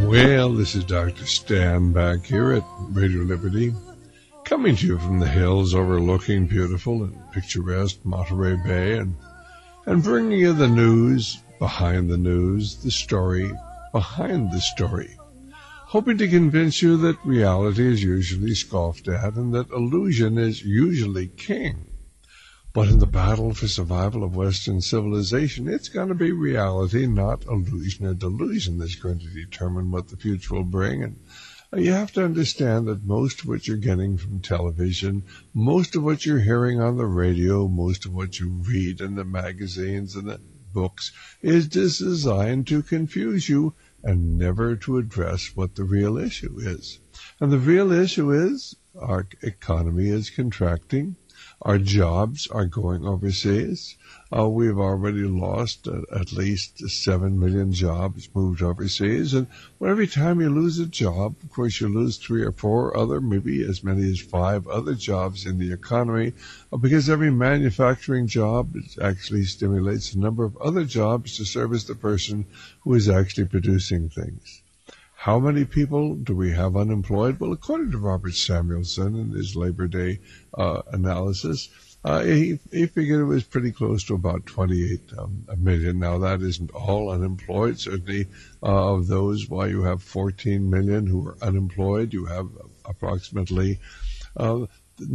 Well, this is Dr. Stan back here at Radio Liberty, coming to you from the hills overlooking beautiful and picturesque Monterey Bay, and bringing you the news behind the news, the story behind the story, hoping to convince you that reality is usually scoffed at and that illusion is usually king. But in the battle for survival of Western civilization, it's going to be reality, not illusion or delusion, that's going to determine what the future will bring. And you have to understand that most of what you're getting from television, most of what you're hearing on the radio, most of what you read in the magazines and the books is designed to confuse you and never to address what the real issue is. And the real issue is our economy is contracting. Our jobs are going overseas. We've already lost at least 7 million jobs moved overseas. And every time you lose a job, of course, you lose 3 or 4 other, maybe as many as 5 other jobs in the economy, because every manufacturing job actually stimulates a number of other jobs to service the person who is actually producing things. How many people do we have unemployed? Well, according to Robert Samuelson in his Labor Day analysis, he figured it was pretty close to about 28 million. Now, that isn't all unemployed. Certainly, of those, while you have 14 million who are unemployed, you have approximately 9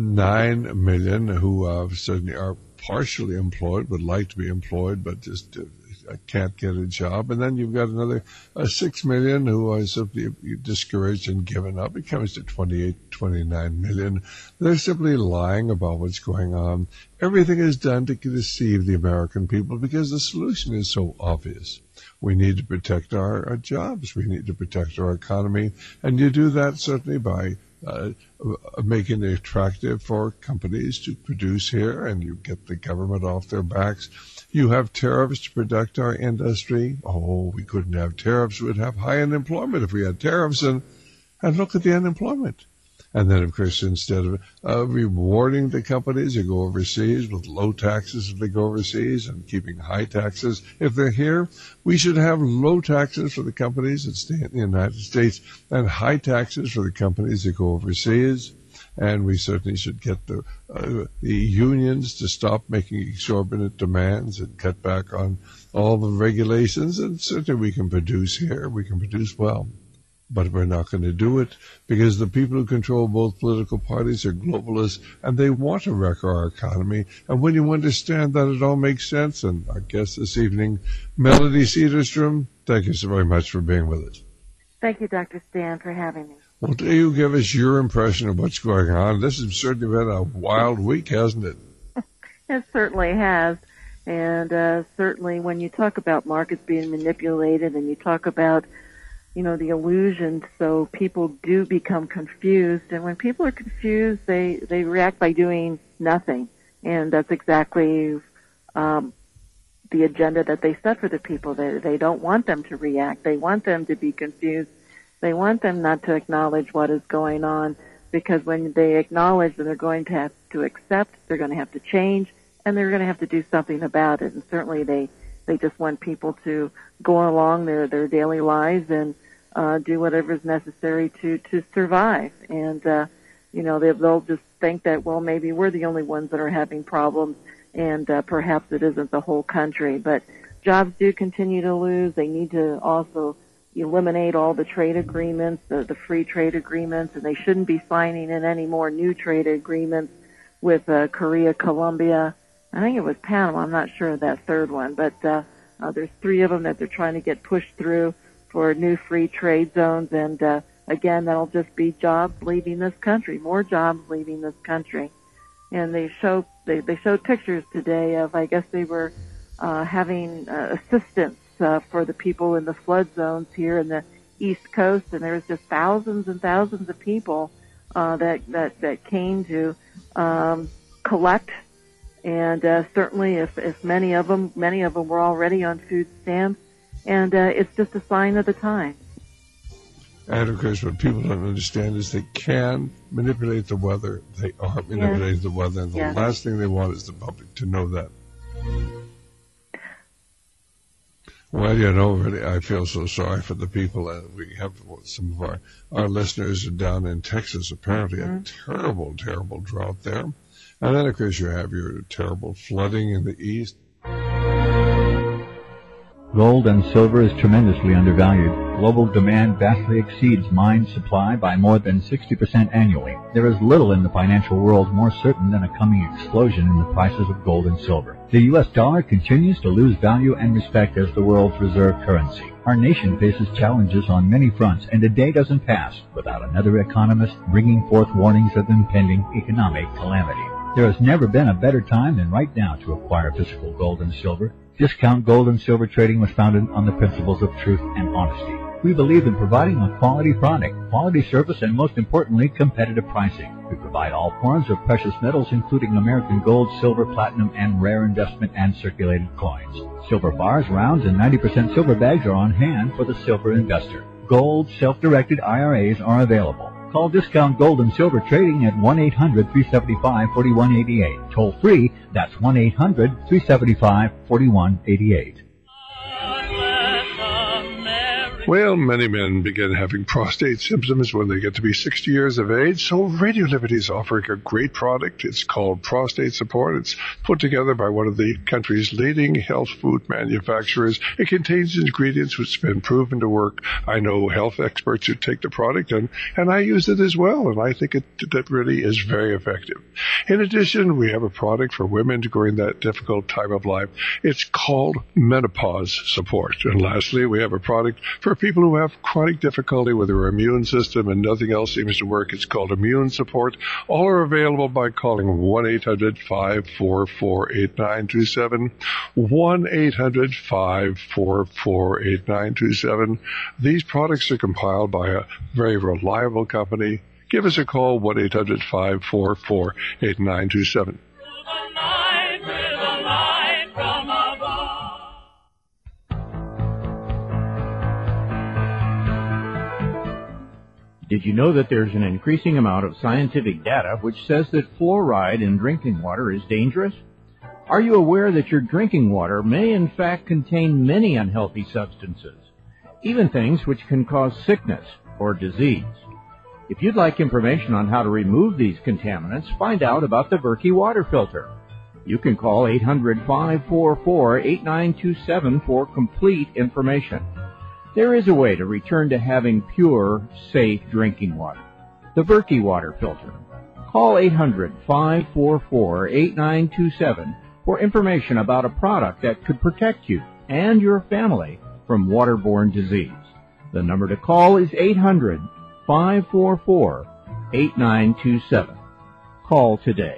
million who certainly are partially employed, would like to be employed, but just can't get a job. And then you've got another 6 million who are simply discouraged and given up. It comes to 28, 29 million. They're simply lying about what's going on. Everything is done to deceive the American people because the solution is so obvious. We need to protect our jobs. We need to protect our economy. And you do that certainly by making it attractive for companies to produce here, and you get the government off their backs. You have tariffs to protect our industry. Oh, we couldn't have tariffs. We'd have high unemployment if we had tariffs, and look at the unemployment. And then, of course, instead of rewarding the companies that go overseas with low taxes if they go overseas and keeping high taxes if they're here, we should have low taxes for the companies that stay in the United States and high taxes for the companies that go overseas. And we certainly should get the unions to stop making exorbitant demands and cut back on all the regulations. And certainly we can produce here. We can produce well. But we're not going to do it because the people who control both political parties are globalists and they want to wreck our economy. And when you understand that, it all makes sense. And our guest this evening, Melody Cedarstrom, thank you so very much for being with us. Thank you, Dr. Stan, for having me. Well, do you give us your impression of what's going on? This has certainly been a wild week, hasn't it? It certainly has. And certainly when you talk about markets being manipulated and you talk about the illusion, so people do become confused. And when people are confused, they react by doing nothing. And that's exactly the agenda that they set for the people. They don't want them to react. They want them to be confused. They want them not to acknowledge what is going on, because when they acknowledge that they're going to have to accept, they're going to have to change, and they're going to have to do something about it. And certainly they just want people to go along their daily lives and do whatever is necessary to survive. And, they'll just think that, well, maybe we're the only ones that are having problems, and perhaps it isn't the whole country. But jobs do continue to lose. They need to also eliminate all the trade agreements, the free trade agreements, and they shouldn't be signing in any more new trade agreements with Korea, Colombia. I think it was Panama. I'm not sure of that third one, but there's 3 of them that they're trying to get pushed through for new free trade zones, and again, that'll just be jobs leaving this country, more jobs leaving this country. And they showed pictures today of, I guess they were having assistance for the people in the flood zones here in the East Coast, and there was just thousands and thousands of people that came to collect. And certainly, if many of them were already on food stamps, and it's just a sign of the time. And of course, what people don't understand is they can manipulate the weather. They are manipulating the weather, and the last thing they want is the public to know that. Well, really, I feel so sorry for the people. We have some of our listeners are down in Texas, apparently a terrible, terrible drought there. And then, of course, you have your terrible flooding in the east. Gold and silver is tremendously undervalued. Global demand vastly exceeds mine supply by more than 60% annually. There is little in the financial world more certain than a coming explosion in the prices of gold and silver. The U.S. dollar continues to lose value and respect as the world's reserve currency. Our nation faces challenges on many fronts, and a day doesn't pass without another economist bringing forth warnings of impending economic calamity. There has never been a better time than right now to acquire physical gold and silver. Discount Gold and Silver Trading was founded on the principles of truth and honesty. We believe in providing a quality product, quality service, and most importantly, competitive pricing. We provide all forms of precious metals, including American gold, silver, platinum, and rare investment and circulated coins. Silver bars, rounds, and 90% silver bags are on hand for the silver investor. Gold self-directed IRAs are available. Call Discount Gold and Silver Trading at 1-800-375-4188. Toll free, that's 1-800-375-4188. Well, many men begin having prostate symptoms when they get to be 60 years of age, so Radio Liberty is offering a great product. It's called Prostate Support. It's put together by one of the country's leading health food manufacturers. It contains ingredients which have been proven to work. I know health experts who take the product, and I use it as well, and I think it really is very effective. In addition, we have a product for women during that difficult time of life. It's called Menopause Support. And lastly, we have a product for people who have chronic difficulty with their immune system and nothing else seems to work. It's called Immune Support. All are available by calling 1-800-544-8927, 1-800-544-8927. These products are compiled by a very reliable company. Give us a call, 1-800-544-8927. Did you know that there's an increasing amount of scientific data which says that fluoride in drinking water is dangerous? Are you aware that your drinking water may in fact contain many unhealthy substances, even things which can cause sickness or disease? If you'd like information on how to remove these contaminants, find out about the Berkey water filter. You can call 800-544-8927 for complete information. There is a way to return to having pure, safe drinking water. The Berkey water filter. Call 800-544-8927 for information about a product that could protect you and your family from waterborne disease. The number to call is 800-544-8927. Call today.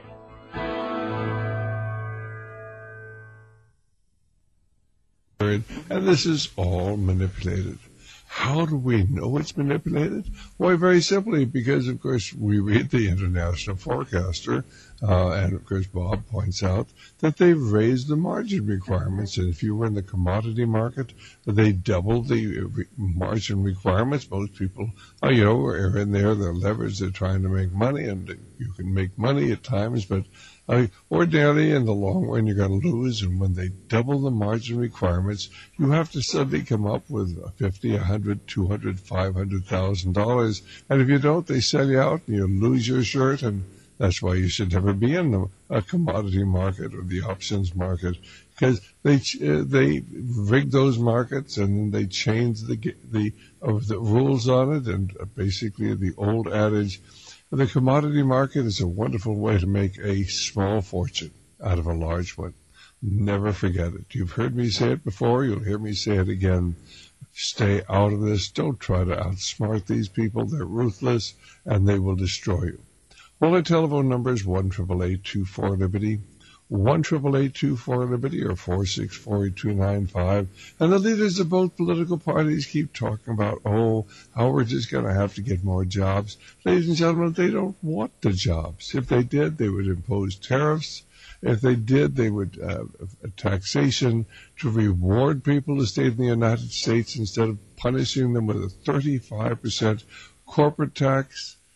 And this is all manipulated. How do we know it's manipulated? Why, very simply, because, of course, we read the International Forecaster, and, of course, Bob points out that they've raised the margin requirements. And if you were in the commodity market, they doubled the margin requirements. Most people, are in there, they're leveraged, they're trying to make money, and you can make money at times, but ordinarily, in the long run, you're going to lose, and when they double the margin requirements, you have to suddenly come up with $50, $100, $200, $500,000, and if you don't, they sell you out, and you lose your shirt, and that's why you should never be in a commodity market or the options market, because they rig those markets and then they change the rules on it, and basically the old adage. The commodity market is a wonderful way to make a small fortune out of a large one. Never forget it. You've heard me say it before. You'll hear me say it again. Stay out of this. Don't try to outsmart these people. They're ruthless, and they will destroy you. Well, our telephone number is 1-888-24-LIBERTY, 1-888-24-LIBERTY, or 464-8295. And the leaders of both political parties keep talking about, how we're just going to have to get more jobs. Ladies and gentlemen, they don't want the jobs. If they did, they would impose tariffs. If they did, they would taxation to reward people to stay in the United States instead of punishing them with a 35% corporate tax.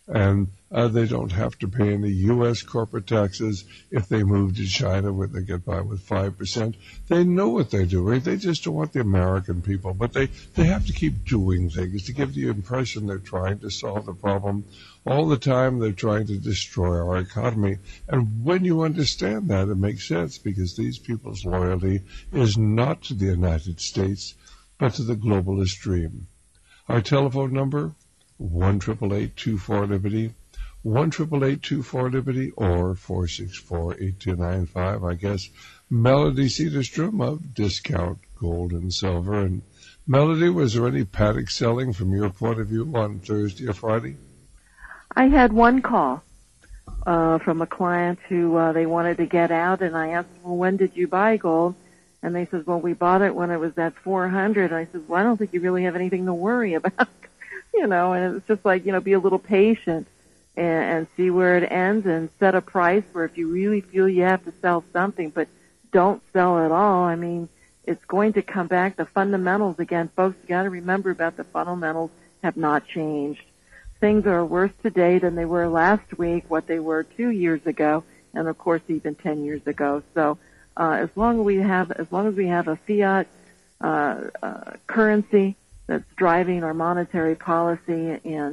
and they don't have to pay any U.S. corporate taxes if they move to China where they get by with 5%. They know what they're doing. They just don't want the American people. But they have to keep doing things to give the impression they're trying to solve the problem. All the time they're trying to destroy our economy. And when you understand that, it makes sense because these people's loyalty is not to the United States, but to the globalist dream. Our telephone number, 1-888-24-LIBERTY, 1-888-24-LIBERTY, or 464-8295. I guess Melody Cedarstrom of Discount Gold and Silver. And Melody, was there any panic selling from your point of view on Thursday or Friday? I had one call from a client who they wanted to get out, and I asked them, well, when did you buy gold? And they said, well, we bought it when it was at 400. I said, well, I don't think you really have anything to worry about. And it's just like, be a little patient and see where it ends and set a price where if you really feel you have to sell something, but don't sell at all. I mean, it's going to come back. The fundamentals, again, folks, you got to remember about the fundamentals have not changed. Things are worse today than they were last week, what they were 2 years ago, and of course even 10 years ago. So, as long as we have a fiat currency that's driving our monetary policy, and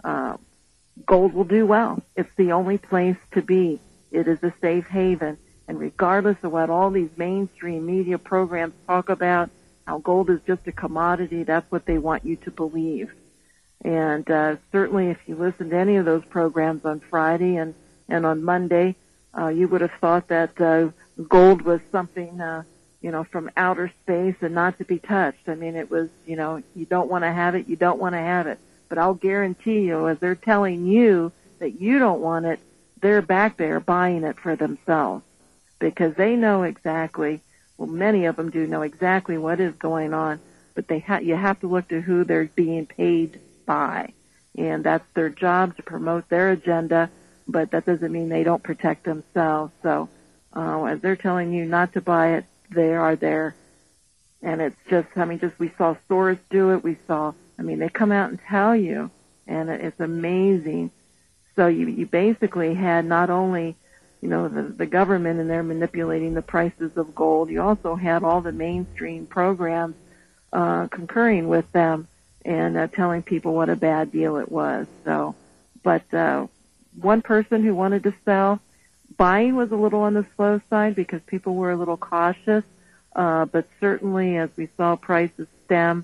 gold will do well. It's the only place to be. It is a safe haven. And regardless of what all these mainstream media programs talk about, how gold is just a commodity, that's what they want you to believe. And certainly if you listen to any of those programs on Friday and on Monday, you would have thought that gold was something from outer space and not to be touched. I mean, it was, you don't want to have it, you don't want to have it. But I'll guarantee you, as they're telling you that you don't want it, they're back there buying it for themselves because they know exactly, well, many of them do know exactly what is going on, but you have to look to who they're being paid by. And that's their job to promote their agenda, but that doesn't mean they don't protect themselves. So, as they're telling you not to buy it, they are there. And it's just, we saw Soros do it. They come out and tell you, and it's amazing. So you basically had not only, the government and they're manipulating the prices of gold, you also had all the mainstream programs, concurring with them and, telling people what a bad deal it was. So, but, one person who wanted to sell, buying was a little on the slow side because people were a little cautious, but certainly as we saw prices stem,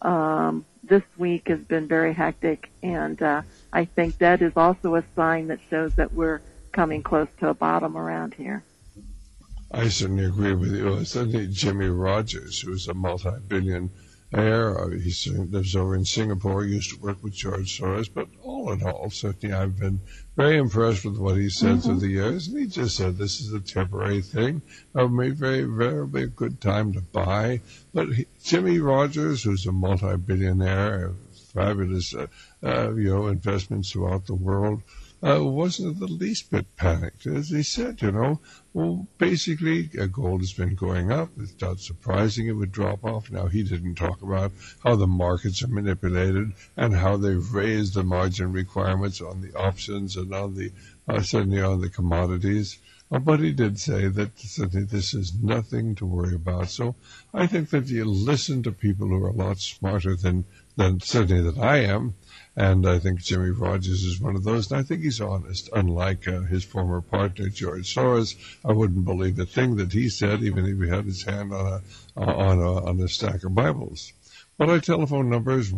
this week has been very hectic, and I think that is also a sign that shows that we're coming close to a bottom around here. I certainly agree with you. Certainly Jimmy Rogers, who's a multi-billionaire, he lives over in Singapore, used to work with George Soros, but all in all, certainly I've been very impressed with what he said through the years, and he just said this is a temporary thing, maybe very, very a good time to buy. But Jimmy Rogers, who's a multi-billionaire, fabulous, investments throughout the world, wasn't the least bit panicked. As he said, basically gold has been going up. It's not surprising it would drop off. Now, he didn't talk about how the markets are manipulated and how they've raised the margin requirements on the options and on the certainly on the commodities. But he did say that certainly this is nothing to worry about. So I think that you listen to people who are a lot smarter than certainly that I am. And I think Jimmy Rogers is one of those, and I think he's honest. Unlike his former partner, George Soros, I wouldn't believe a thing that he said, even if he had his hand on a stack of Bibles. But our telephone number is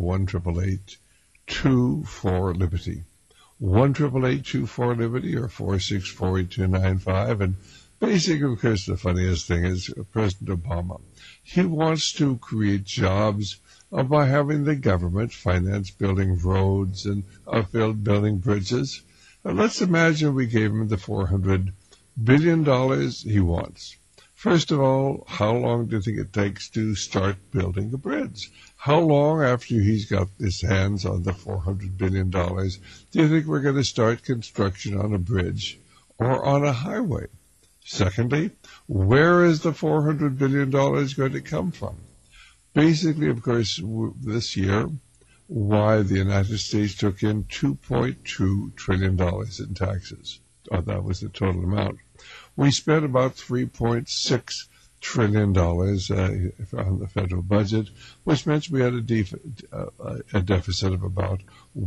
1-888-24-LIBERTY. 1-888-24-LIBERTY or 464-8295. And basically, of course, the funniest thing is President Obama. He wants to create jobs by having the government finance building roads and building bridges. Let's imagine we gave him the $400 billion he wants. First of all, how long do you think it takes to start building the bridge? How long after he's got his hands on the $400 billion do you think we're going to start construction on a bridge or on a highway? Secondly, where is the $400 billion going to come from? Basically, of course, this year, why the United States took in $2.2 trillion in taxes. That was the total amount. We spent about $3.6 trillion on the federal budget, which meant we had a deficit of about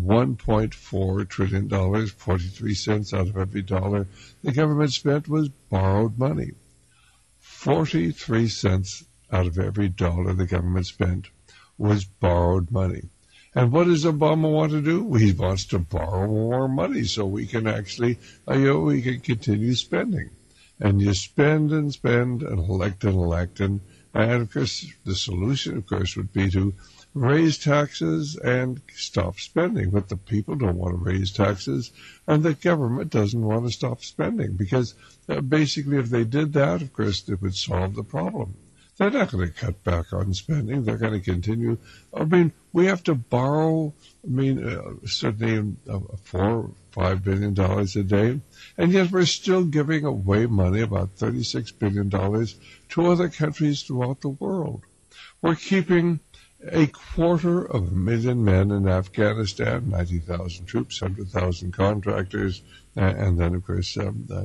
$1.4 trillion, 43 cents out of every dollar the government spent was borrowed money. 43 cents out of every dollar the government spent was borrowed money. And what does Obama want to do? He wants to borrow more money so we can actually, we can continue spending. And you spend and spend and elect and elect. And of course, the solution, of course, would be to raise taxes and stop spending. But the people don't want to raise taxes, and the government doesn't want to stop spending. Because basically, if they did that, of course, it would solve the problem. They're not going to cut back on spending. They're going to continue. I mean, we have to borrow, certainly $4 or $5 billion a day, and yet we're still giving away money, about $36 billion, to other countries throughout the world. We're keeping 250,000 men in Afghanistan, 90,000 troops, 100,000 contractors, and then, of course,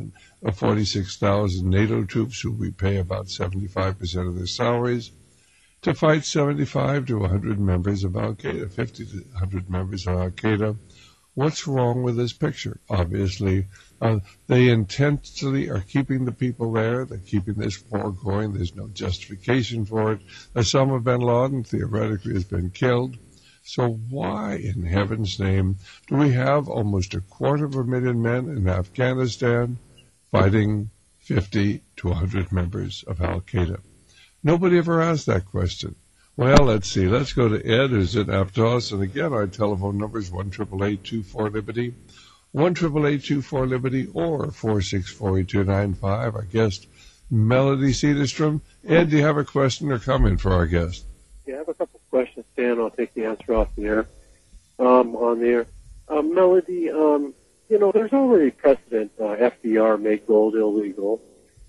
46,000 NATO troops who we pay about 75% of their salaries to fight 75 to 100 members of Al-Qaeda, 50 to 100 members of Al-Qaeda. What's wrong with this picture? Obviously, they intentionally are keeping the people there. They're keeping this war going. There's no justification for it. Osama bin Laden theoretically has been killed. So why, in heaven's name, do we have almost 250,000 men in Afghanistan fighting 50 to 100 members of Al-Qaeda? Nobody ever asked that question. Well, let's see. Let's go to Ed, who's in Aptos. And again, our telephone number is 1-888-24-LIBERTY, 1-888-24-LIBERTY, or 464-8295. Our guest, Melody Cedarstrom. Ed, do you have a question or comment for our guest? Yeah, I have a couple of questions, Dan. I'll take the answer off the air. On the air. Melody, there's already precedent, FDR made gold illegal.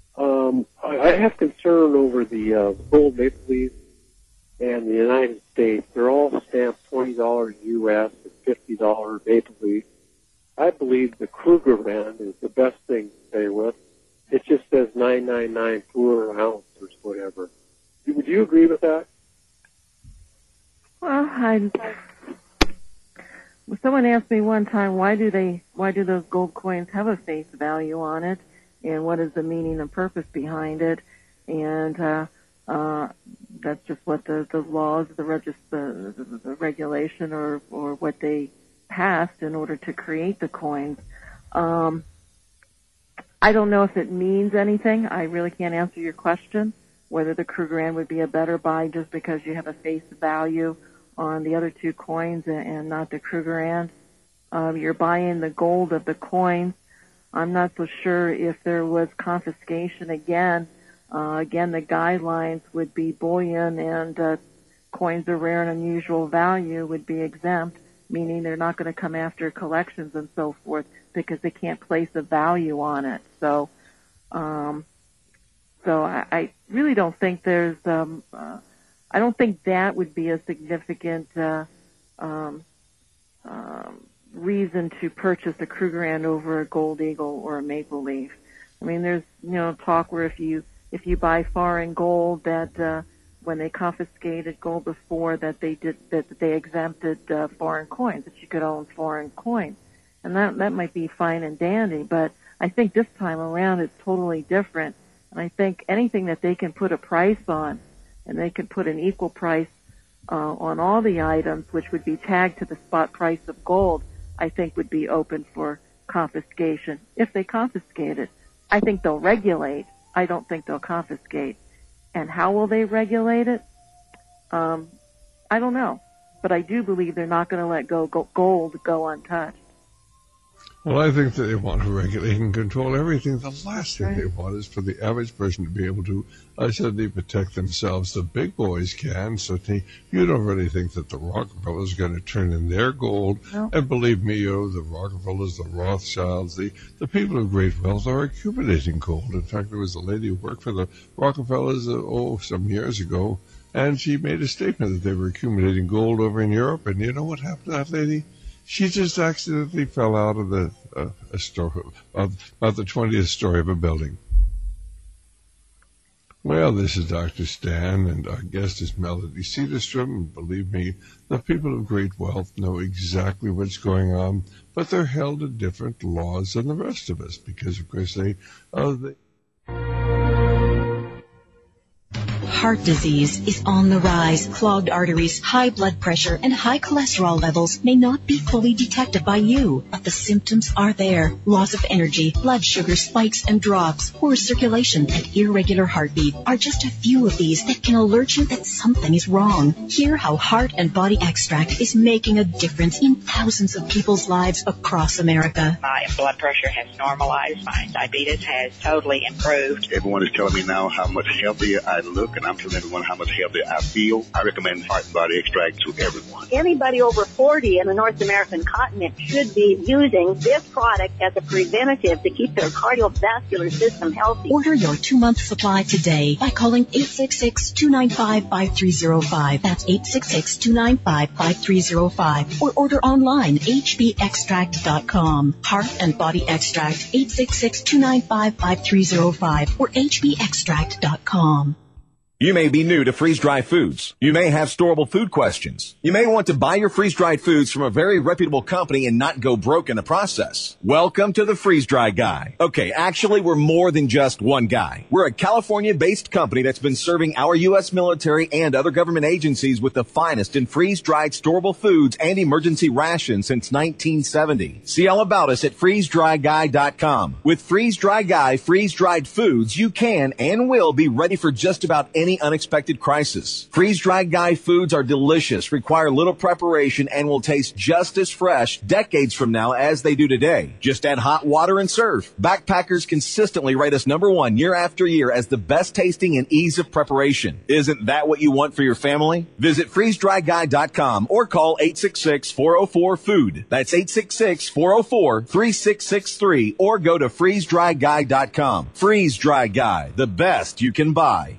I have concern over the gold maple leaf and the United States. They're all stamped $20 U.S. and $50 maple leaf. I believe the Kruger brand is the best thing to stay with. It just says 999 per ounce or whatever. Would you agree with that? Well, someone asked me one time, why do those gold coins have a face value on it, and what is the meaning and purpose behind it? And that's just what the laws, the regulation, or what they passed in order to create the coins. I don't know if it means anything. I really can't answer your question, whether the Krugerrand would be a better buy just because you have a face value on the other two coins and not the Krugerrand. You're buying the gold of the coins. I'm not so sure if there was confiscation again. Again, the guidelines would be bullion and coins of rare and unusual value would be exempt, meaning they're not going to come after collections and so forth because they can't place a value on it. So I really don't think there's, I don't think that would be a significant reason to purchase a Krugerrand over a Gold Eagle or a Maple Leaf. I mean, there's talk where if you buy foreign gold, that when they confiscated gold before, that they exempted foreign coins, that you could own foreign coins, and that might be fine and dandy. But I think this time around it's totally different, and I think anything that they can put a price on, and they can put an equal price on all the items, which would be tagged to the spot price of gold, I think would be open for confiscation. If they confiscate it, I think they'll regulate. I don't think they'll confiscate. And how will they regulate it? I don't know. But I do believe they're not going to let gold go untouched. Well, I think that they want to regulate and control everything. The last thing they want is for the average person to be able to suddenly protect themselves. The big boys can. So you don't really think that the Rockefellers are going to turn in their gold. No. And believe me, the Rockefellers, the Rothschilds, the people of great wealth are accumulating gold. In fact, there was a lady who worked for the Rockefellers some years ago And she made a statement that they were accumulating gold over in Europe. And you know what happened to that lady? She just accidentally fell out of the about the 20th story of a building. Well, this is Dr. Stan, and our guest is Melody Cedarstrom. And believe me, the people of great wealth know exactly what's going on, but they're held to different laws than the rest of us because, of course, they Heart disease is on the rise. Clogged arteries, high blood pressure, and high cholesterol levels may not be fully detected by you, but the symptoms are there. Loss of energy, blood sugar spikes and drops, poor circulation, and irregular heartbeat are just a few of these that can alert you that something is wrong. Hear how Heart and Body Extract is making a difference in thousands of people's lives across America. My blood pressure has normalized. My diabetes has totally improved. Everyone is telling me now how much healthier I look, and I'm telling everyone how much healthier I feel. I recommend Heart and Body Extract to everyone. Anybody over 40 in the North American continent should be using this product as a preventative to keep their cardiovascular system healthy. Order your 2-month supply today by calling 866-295-5305. That's 866-295-5305. Or order online, hbextract.com. Heart and Body Extract, 866-295-5305 or hbextract.com. You may be new to freeze-dried foods. You may have storable food questions. You may want to buy your freeze-dried foods from a very reputable company and not go broke in the process. Welcome to the Freeze-Dry Guy. Okay, actually, we're more than just one guy. We're a California-based company that's been serving our U.S. military and other government agencies with the finest in freeze-dried storable foods and emergency rations since 1970. See all about us at freezedryguy.com. With Freeze-Dry Guy freeze-dried foods, you can and will be ready for just about any unexpected crisis. Freeze-dried Guy foods are delicious, require little preparation, and will taste just as fresh decades from now as they do today. Just add hot water and serve. Backpackers consistently rate us #1 year after year as the best tasting and ease of preparation. Isn't that what you want for your family? Visit freezedryguy.com or call 866-404-FOOD. That's 866-404-3663 or go to freezedryguy.com. Freeze-Dry Guy, the best you can buy.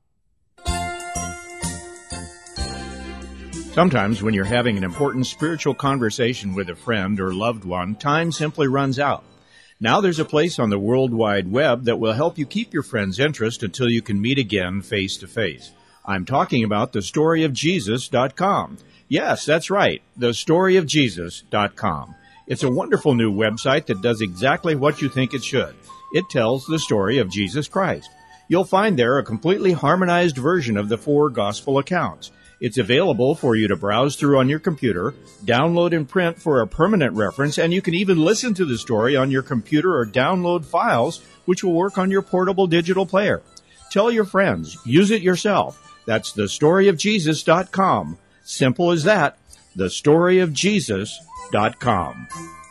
Sometimes when you're having an important spiritual conversation with a friend or loved one, time simply runs out. Now there's a place on the World Wide Web that will help you keep your friend's interest until you can meet again face to face. I'm talking about thestoryofjesus.com. Yes, that's right, thestoryofjesus.com. It's a wonderful new website that does exactly what you think it should. It tells the story of Jesus Christ. You'll find there a completely harmonized version of the 4 gospel accounts. It's available for you to browse through on your computer, download and print for a permanent reference, and you can even listen to the story on your computer or download files, which will work on your portable digital player. Tell your friends. Use it yourself. That's thestoryofjesus.com. Simple as that. thestoryofjesus.com.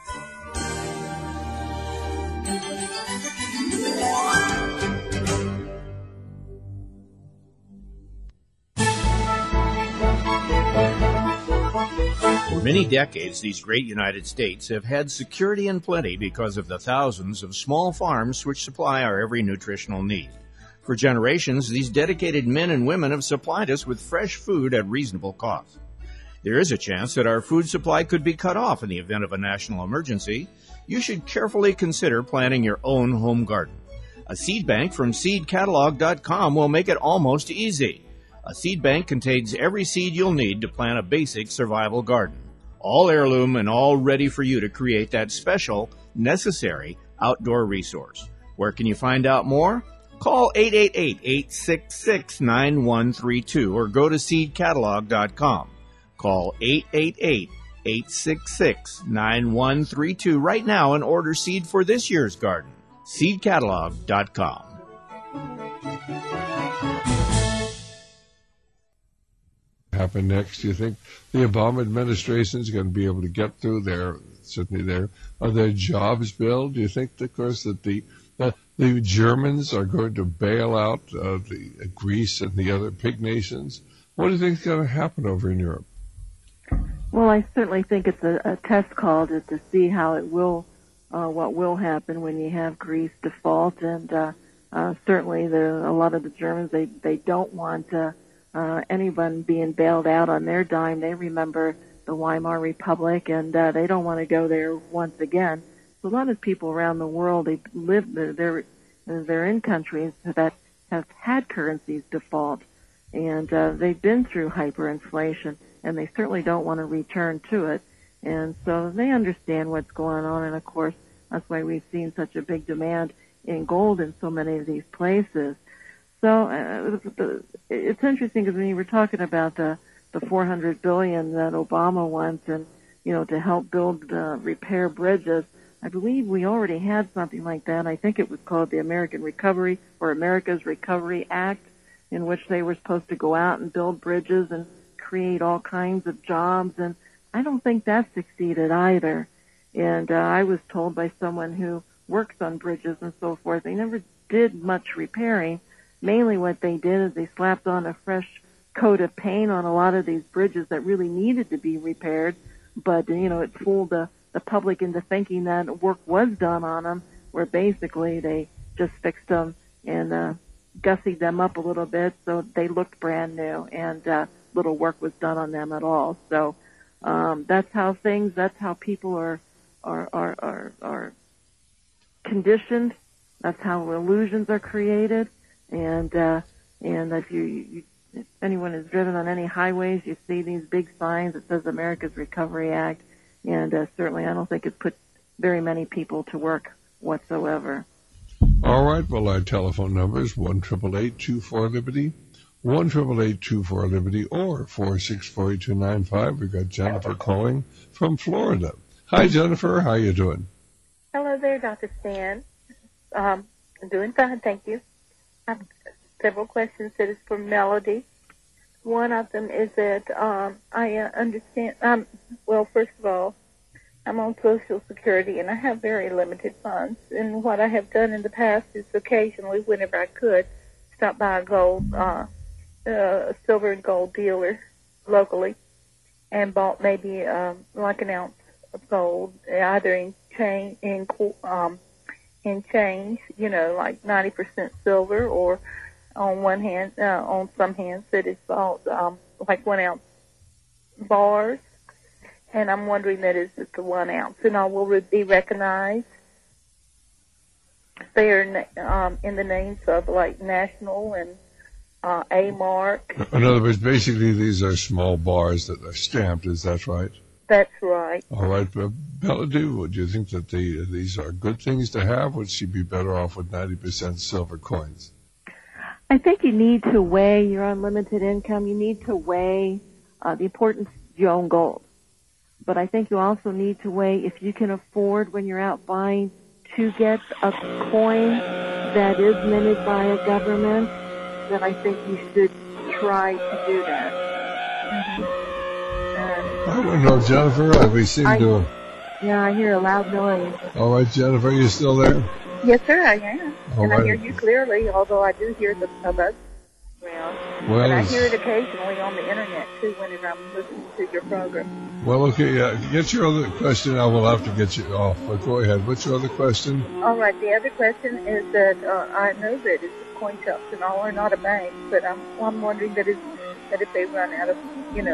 For many decades, these great United States have had security and plenty because of the thousands of small farms which supply our every nutritional need. For generations, these dedicated men and women have supplied us with fresh food at reasonable cost. There is a chance that our food supply could be cut off in the event of a national emergency. You should carefully consider planting your own home garden. A seed bank from seedcatalog.com will make it almost easy. A seed bank contains every seed you'll need to plant a basic survival garden. All heirloom and all ready for you to create that special, necessary outdoor resource. Where can you find out more? Call 888-866-9132 or go to seedcatalog.com. Call 888-866-9132 right now and order seed for this year's garden. seedcatalog.com. Happen next? Do you think the Obama administration is going to be able to get through their jobs bill? Do you think, of course, that the Germans are going to bail out the Greece and the other pig nations? What do you think is going to happen over in Europe? Well, I certainly think it's a test call to see how it will, what will happen when you have Greece default, and certainly a lot of the Germans they don't want anyone being bailed out on their dime, they remember the Weimar Republic, and they don't want to go there once again. So a lot of people around the world, they live, they're in countries that have had currencies default, and they've been through hyperinflation, and they certainly don't want to return to it. And so they understand what's going on, and of course, that's why we've seen such a big demand in gold in so many of these places. So it's interesting because when you were talking about the $400 billion that Obama wants, and to help build repair bridges, I believe we already had something like that. I think it was called the America's Recovery Act, in which they were supposed to go out and build bridges and create all kinds of jobs, and I don't think that succeeded either. And I was told by someone who works on bridges and so forth, they never did much repairing. Mainly what they did is they slapped on a fresh coat of paint on a lot of these bridges that really needed to be repaired, but it fooled the public into thinking that work was done on them, where basically they just fixed them and gussied them up a little bit so they looked brand new, and little work was done on them at all. So that's how people are conditioned. That's how illusions are created. And if anyone has driven on any highways, you see these big signs that says America's Recovery Act, and certainly I don't think it put very many people to work whatsoever. All right. Well, our telephone number is 1-888-24-LIBERTY, 1-888-24-LIBERTY, or 464-8295. We've got Jennifer calling from Florida. Hi, Jennifer. How you doing? Hello there, Dr. Stan. I'm doing fine, thank you. I have several questions that is for Melody. One of them is that I understand, well, first of all, I'm on Social Security, and I have very limited funds. And what I have done in the past is occasionally, whenever I could, stop by a silver and gold dealer locally and bought maybe like an ounce of gold, either in change, like 90% silver, or on one hand, on some hands that is bought like 1 ounce bars. And I'm wondering that is it the 1 ounce, and all will be recognized. They are in the names of like National and A-Mark. In other words, basically these are small bars that are stamped. Is that right? That's right. All right. Melody, would you think that these are good things to have? Would she be better off with 90% silver coins? I think you need to weigh your unlimited income. You need to weigh the importance of your own gold. But I think you also need to weigh if you can afford, when you're out buying, to get a coin that is minted by a government, then I think you should try to do that. I don't know, Jennifer. We seem to... Yeah, I hear a loud noise. All right, Jennifer, you still there? Yes, sir, I am. All I hear you clearly, although I do hear the buzz around. Well, and I hear it occasionally on the internet, too, whenever I'm listening to your program. Well, okay, get your other question. I will have to get you off, but go ahead. What's your other question? All right, the other question is that I know that it's coin shops and all are not a bank, but I'm wondering that if they run out of,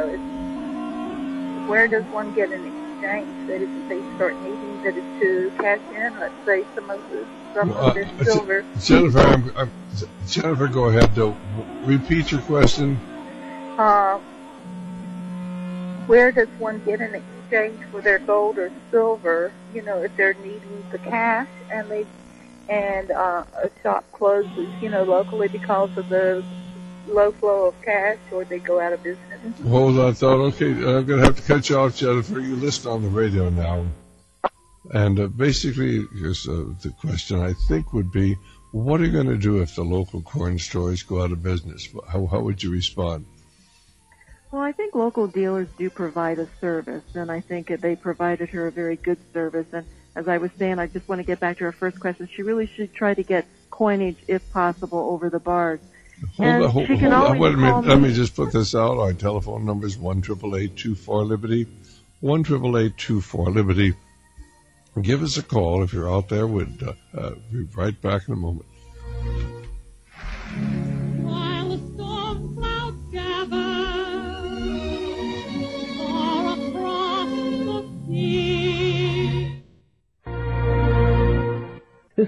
where does one get an exchange? That if they start needing that is to cash in, let's say some of this silver. Jennifer, go ahead. Repeat your question. Where does one get an exchange for their gold or silver? If they're needing the cash and a shop closes, locally because of the low flow of cash, or they go out of business. Hold on, thought. Okay, I'm going to have to cut you off, Jennifer. You listen on the radio now. And basically, here's the question I think would be, what are you going to do if the local coin stores go out of business? How would you respond? Well, I think local dealers do provide a service, and I think they provided her a very good service. And as I was saying, I just want to get back to her first question. She really should try to get coinage, if possible, over the bars. Hold on. Wait a minute. Let me just put this out. Our telephone number is 1-888-24-LIBERTY, 1-888-24-LIBERTY. Give us a call if you're out there. We'll be right back in a moment. While the storm clouds gather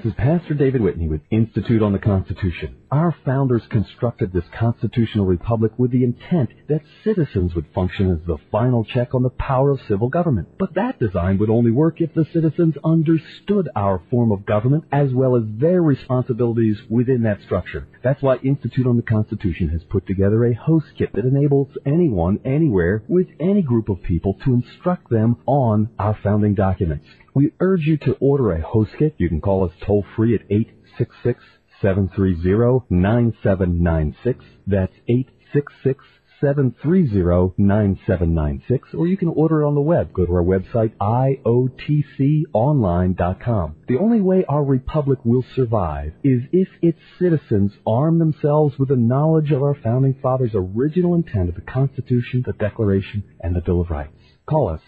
This is Pastor David Whitney with Institute on the Constitution. Our founders constructed this constitutional republic with the intent that citizens would function as the final check on the power of civil government. But that design would only work if the citizens understood our form of government as well as their responsibilities within that structure. That's why Institute on the Constitution has put together a host kit that enables anyone, anywhere, with any group of people to instruct them on our founding documents. We urge you to order a host kit. You can call us toll-free at 866-730-9796. That's 866-730-9796. Or you can order it on the web. Go to our website, iotconline.com. The only way our republic will survive is if its citizens arm themselves with the knowledge of our founding fathers' original intent of the Constitution, the Declaration, and the Bill of Rights. Call us,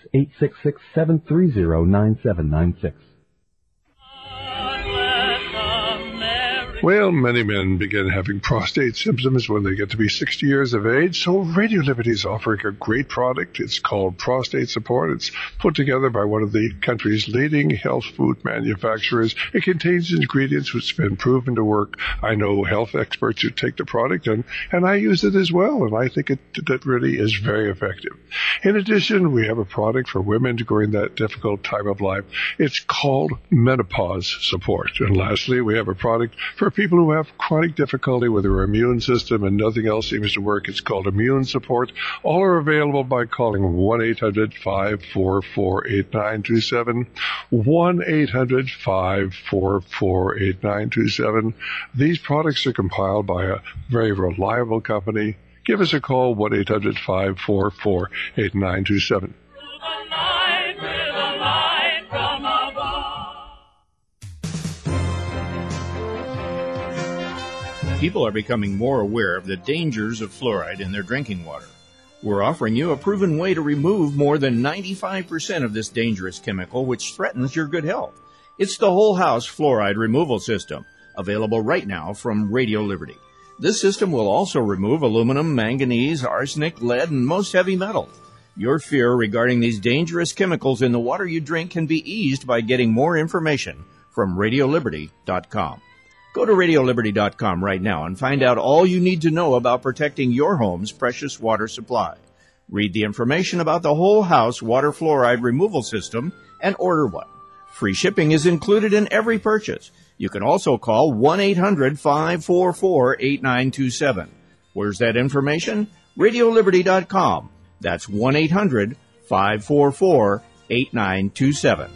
866-730-9796. Well, many men begin having prostate symptoms when they get to be 60 years of age, so Radio Liberty is offering a great product. It's called Prostate Support. It's put together by one of the country's leading health food manufacturers. It contains ingredients which have been proven to work. I know health experts who take the product, and I use it as well, and I think it really is very effective. In addition, we have a product for women during that difficult time of life. It's called Menopause Support. And lastly, we have a product for people who have chronic difficulty with their immune system and nothing else seems to work. It's called Immune Support. All are available by calling 1-800-544-8927, 1-800-544-8927. These products are compiled by a very reliable company. Give us a call, 1-800-544-8927. People are becoming more aware of the dangers of fluoride in their drinking water. We're offering you a proven way to remove more than 95% of this dangerous chemical which threatens your good health. It's the Whole House Fluoride Removal System, available right now from Radio Liberty. This system will also remove aluminum, manganese, arsenic, lead, and most heavy metals. Your fear regarding these dangerous chemicals in the water you drink can be eased by getting more information from RadioLiberty.com. Go to RadioLiberty.com right now and find out all you need to know about protecting your home's precious water supply. Read the information about the Whole House Water Fluoride Removal System and order one. Free shipping is included in every purchase. You can also call 1-800-544-8927. Where's that information? RadioLiberty.com. That's 1-800-544-8927.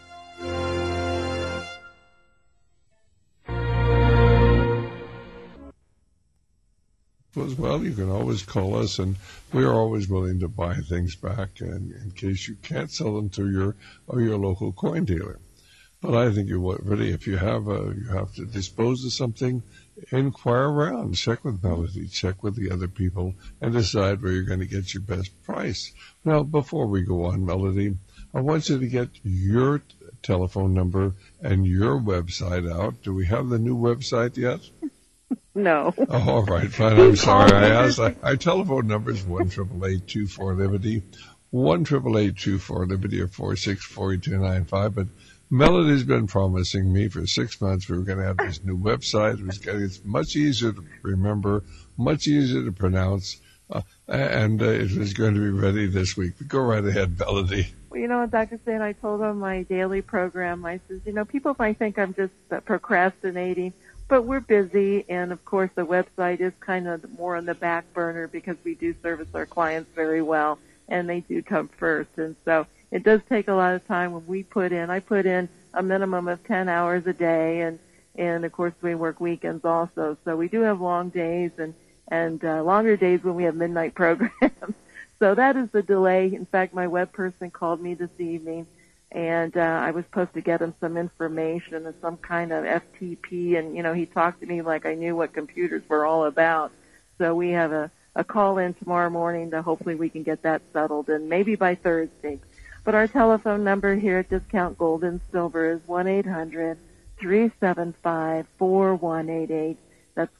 As well, you can always call us, and we are always willing to buy things back in case you can't sell them to your local coin dealer. But I think if you have to dispose of something, inquire around, check with Melody, check with the other people, and decide where you're going to get your best price. Now, before we go on, Melody, I want you to get your telephone number and your website out. Do we have the new website yet? No. Oh, all right, fine. I'm sorry. I asked. Our telephone number is 1-888-24-LIBERTY, 1-888-24-LIBERTY, or 464-8295. But Melody's been promising me for 6 months we were going to have this new website. It was getting much easier to remember, much easier to pronounce, and it was going to be ready this week. But go right ahead, Melody. Well, Dr. Stan, I told on my daily program, I says, people might think I'm just procrastinating, but we're busy, and of course the website is kind of more on the back burner because we do service our clients very well, and they do come first. And so it does take a lot of time when I put in a minimum of 10 hours a day, and of course we work weekends also. So we do have long days and longer days when we have midnight programs. So that is the delay. In fact, my web person called me this evening, and I was supposed to get him some information and some kind of FTP, and, he talked to me like I knew what computers were all about. So we have a call in tomorrow morning to hopefully we can get that settled, and maybe by Thursday. But our telephone number here at Discount Gold and Silver is 1-800-375-4188. That's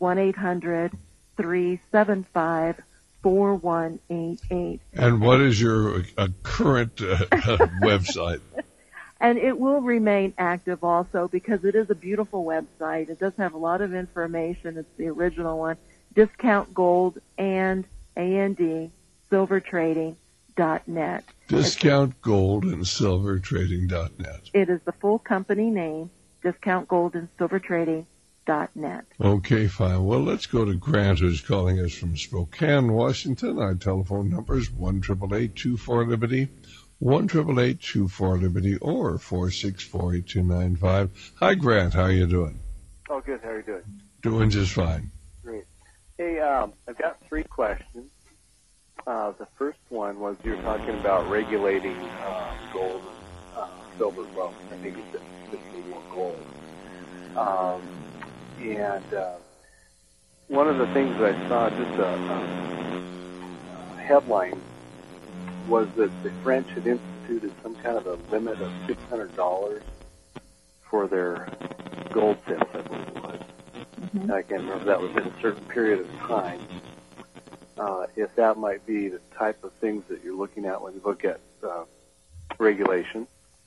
1-800-375-4188. And what is your current website? And it will remain active also because it is a beautiful website. It does have a lot of information. It's the original one. Discount Gold and A&D silvertrading.net. Discount Gold and silvertrading.net. It is the full company name, Discount Gold and silvertrading.net. Okay, fine. Well, let's go to Grant, who's calling us from Spokane, Washington. Our telephone number is 1-888-24-LIBERTY, 1-888-24-LIBERTY, or 464-8295. Hi, Grant. How are you doing? Oh, good. How are you doing? Doing just fine. Great. Hey, I've got 3 questions. The first one was you were talking about regulating gold and silver. Well, I think it's specifically more gold. And one of the things that I saw, just a headline, was that the French had instituted some kind of a limit of $600 for their gold sales, I believe it was. Mm-hmm. I can't remember if that was in a certain period of time. If that might be the type of things that you're looking at when you look at regulation.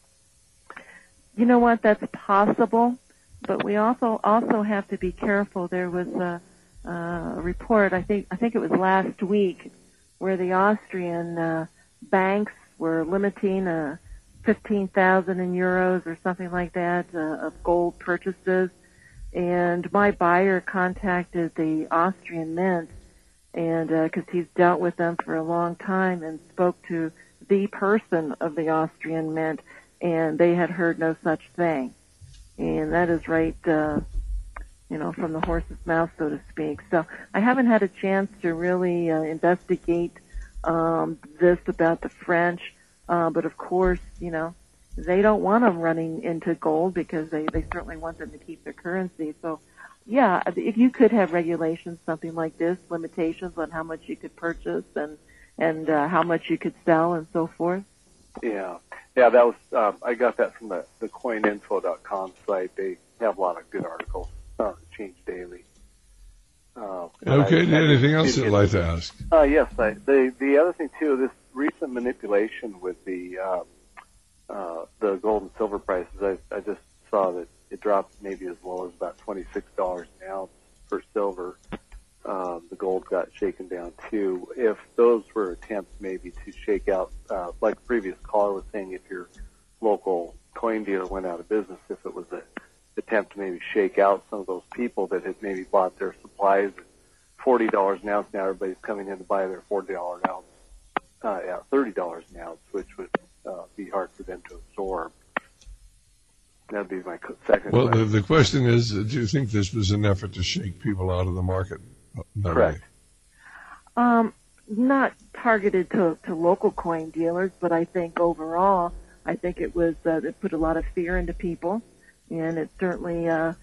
You know what? That's possible, but we also have to be careful. There was a report, I think it was last week, where the Austrian banks were limiting 15,000 in euros or something like that of gold purchases. And my buyer contacted the Austrian Mint, and because he's dealt with them for a long time, and spoke to the person of the Austrian Mint, and they had heard no such thing. And that is right, from the horse's mouth, so to speak. So I haven't had a chance to really investigate this about the French, but of course, they don't want them running into gold because they certainly want them to keep their currency. So, yeah, if you could have regulations, something like this, limitations on how much you could purchase and how much you could sell and so forth. Yeah, that was, I got that from the coininfo.com site. They have a lot of good articles, change daily. Okay, anything else you'd like to ask? Yes, the other thing too, this recent manipulation with the gold and silver prices, I just saw that it dropped maybe as low as about $26 an ounce for silver. The gold got shaken down too. If those were attempts maybe to shake out, like the previous caller was saying, if your local coin dealer went out of business, if it was an attempt to maybe shake out some of those people that had maybe bought their supplies at $40 an ounce, now everybody's coming in to buy their $40 an ounce at $30 an ounce, which would be hard for them to absorb. That'd be my second question. Well, the question is, do you think this was an effort to shake people out of the market? Correct. Not targeted to local coin dealers, but I think overall, it was, it put a lot of fear into people, and it certainly, to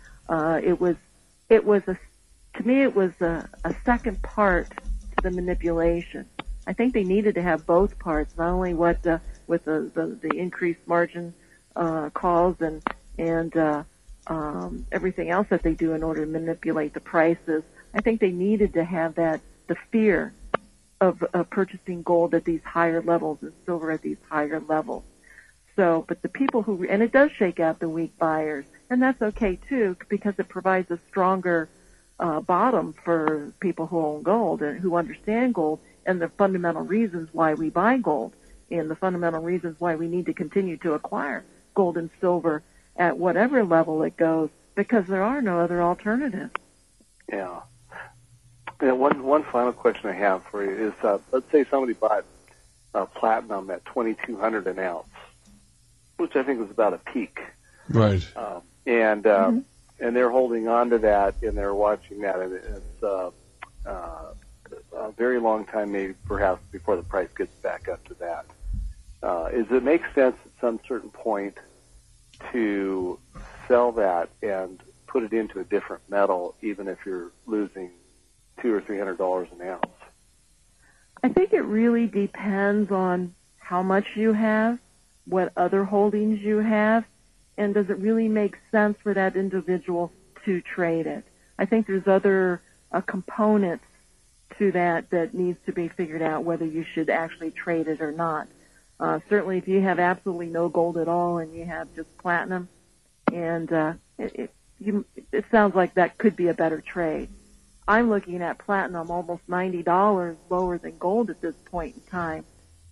me it was a second part to the manipulation. I think they needed to have both parts, not only with the increased margin calls and everything else that they do in order to manipulate the prices. I think they needed to have the fear of purchasing gold at these higher levels and silver at these higher levels. So, but the people and it does shake out the weak buyers, and that's okay too, because it provides a stronger bottom for people who own gold and who understand gold and the fundamental reasons why we buy gold and the fundamental reasons why we need to continue to acquire gold and silver at whatever level it goes, because there are no other alternatives. Yeah. And one final question I have for you is, let's say somebody bought platinum at $2,200 an ounce, which I think was about a peak. Right. And they're holding on to that, and they're watching that, and it's a very long time, maybe perhaps before the price gets back up to that. Does it make sense at some certain point to sell that and put it into a different metal, even if you're losing $200 or $300 an ounce? I think it really depends on how much you have, what other holdings you have, and does it really make sense for that individual to trade it. I think there's other components to that needs to be figured out, whether you should actually trade it or not. Certainly if you have absolutely no gold at all and you have just platinum, and it sounds like that could be a better trade. I'm looking at platinum almost $90 lower than gold at this point in time.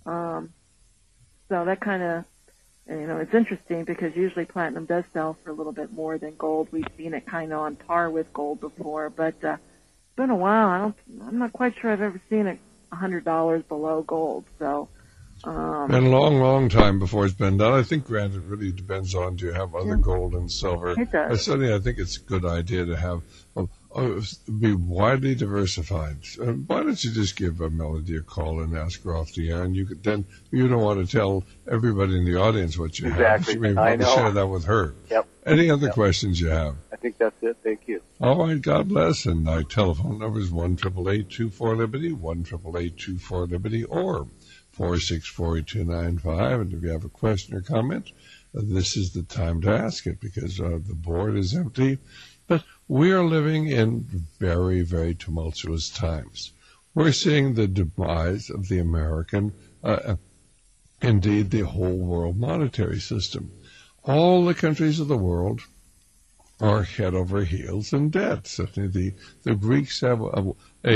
So that kind of, it's interesting because usually platinum does sell for a little bit more than gold. We've seen it kind of on par with gold before, but it's been a while. I'm not quite sure I've ever seen it $100 below gold. So been a long, long time before it's been done. I think, Grant, it really depends on, do you have other gold and silver? It does. Certainly, I think it's a good idea to have be widely diversified. Why don't you just give Melody a call and ask her off the air, and you don't want to tell everybody in the audience what you have. You may want to share that with her. Yep. Any other questions you have? I think that's it. Thank you. All right, God bless. And my telephone number is 1-888-24-LIBERTY, 1-888-24-LIBERTY, or 464-8295. And if you have a question or comment, this is the time to ask it, because the board is empty. But we are living in very, very tumultuous times. We're seeing the demise of the American, indeed the whole world monetary system. All the countries of the world are head over heels in debt. Certainly the Greeks have a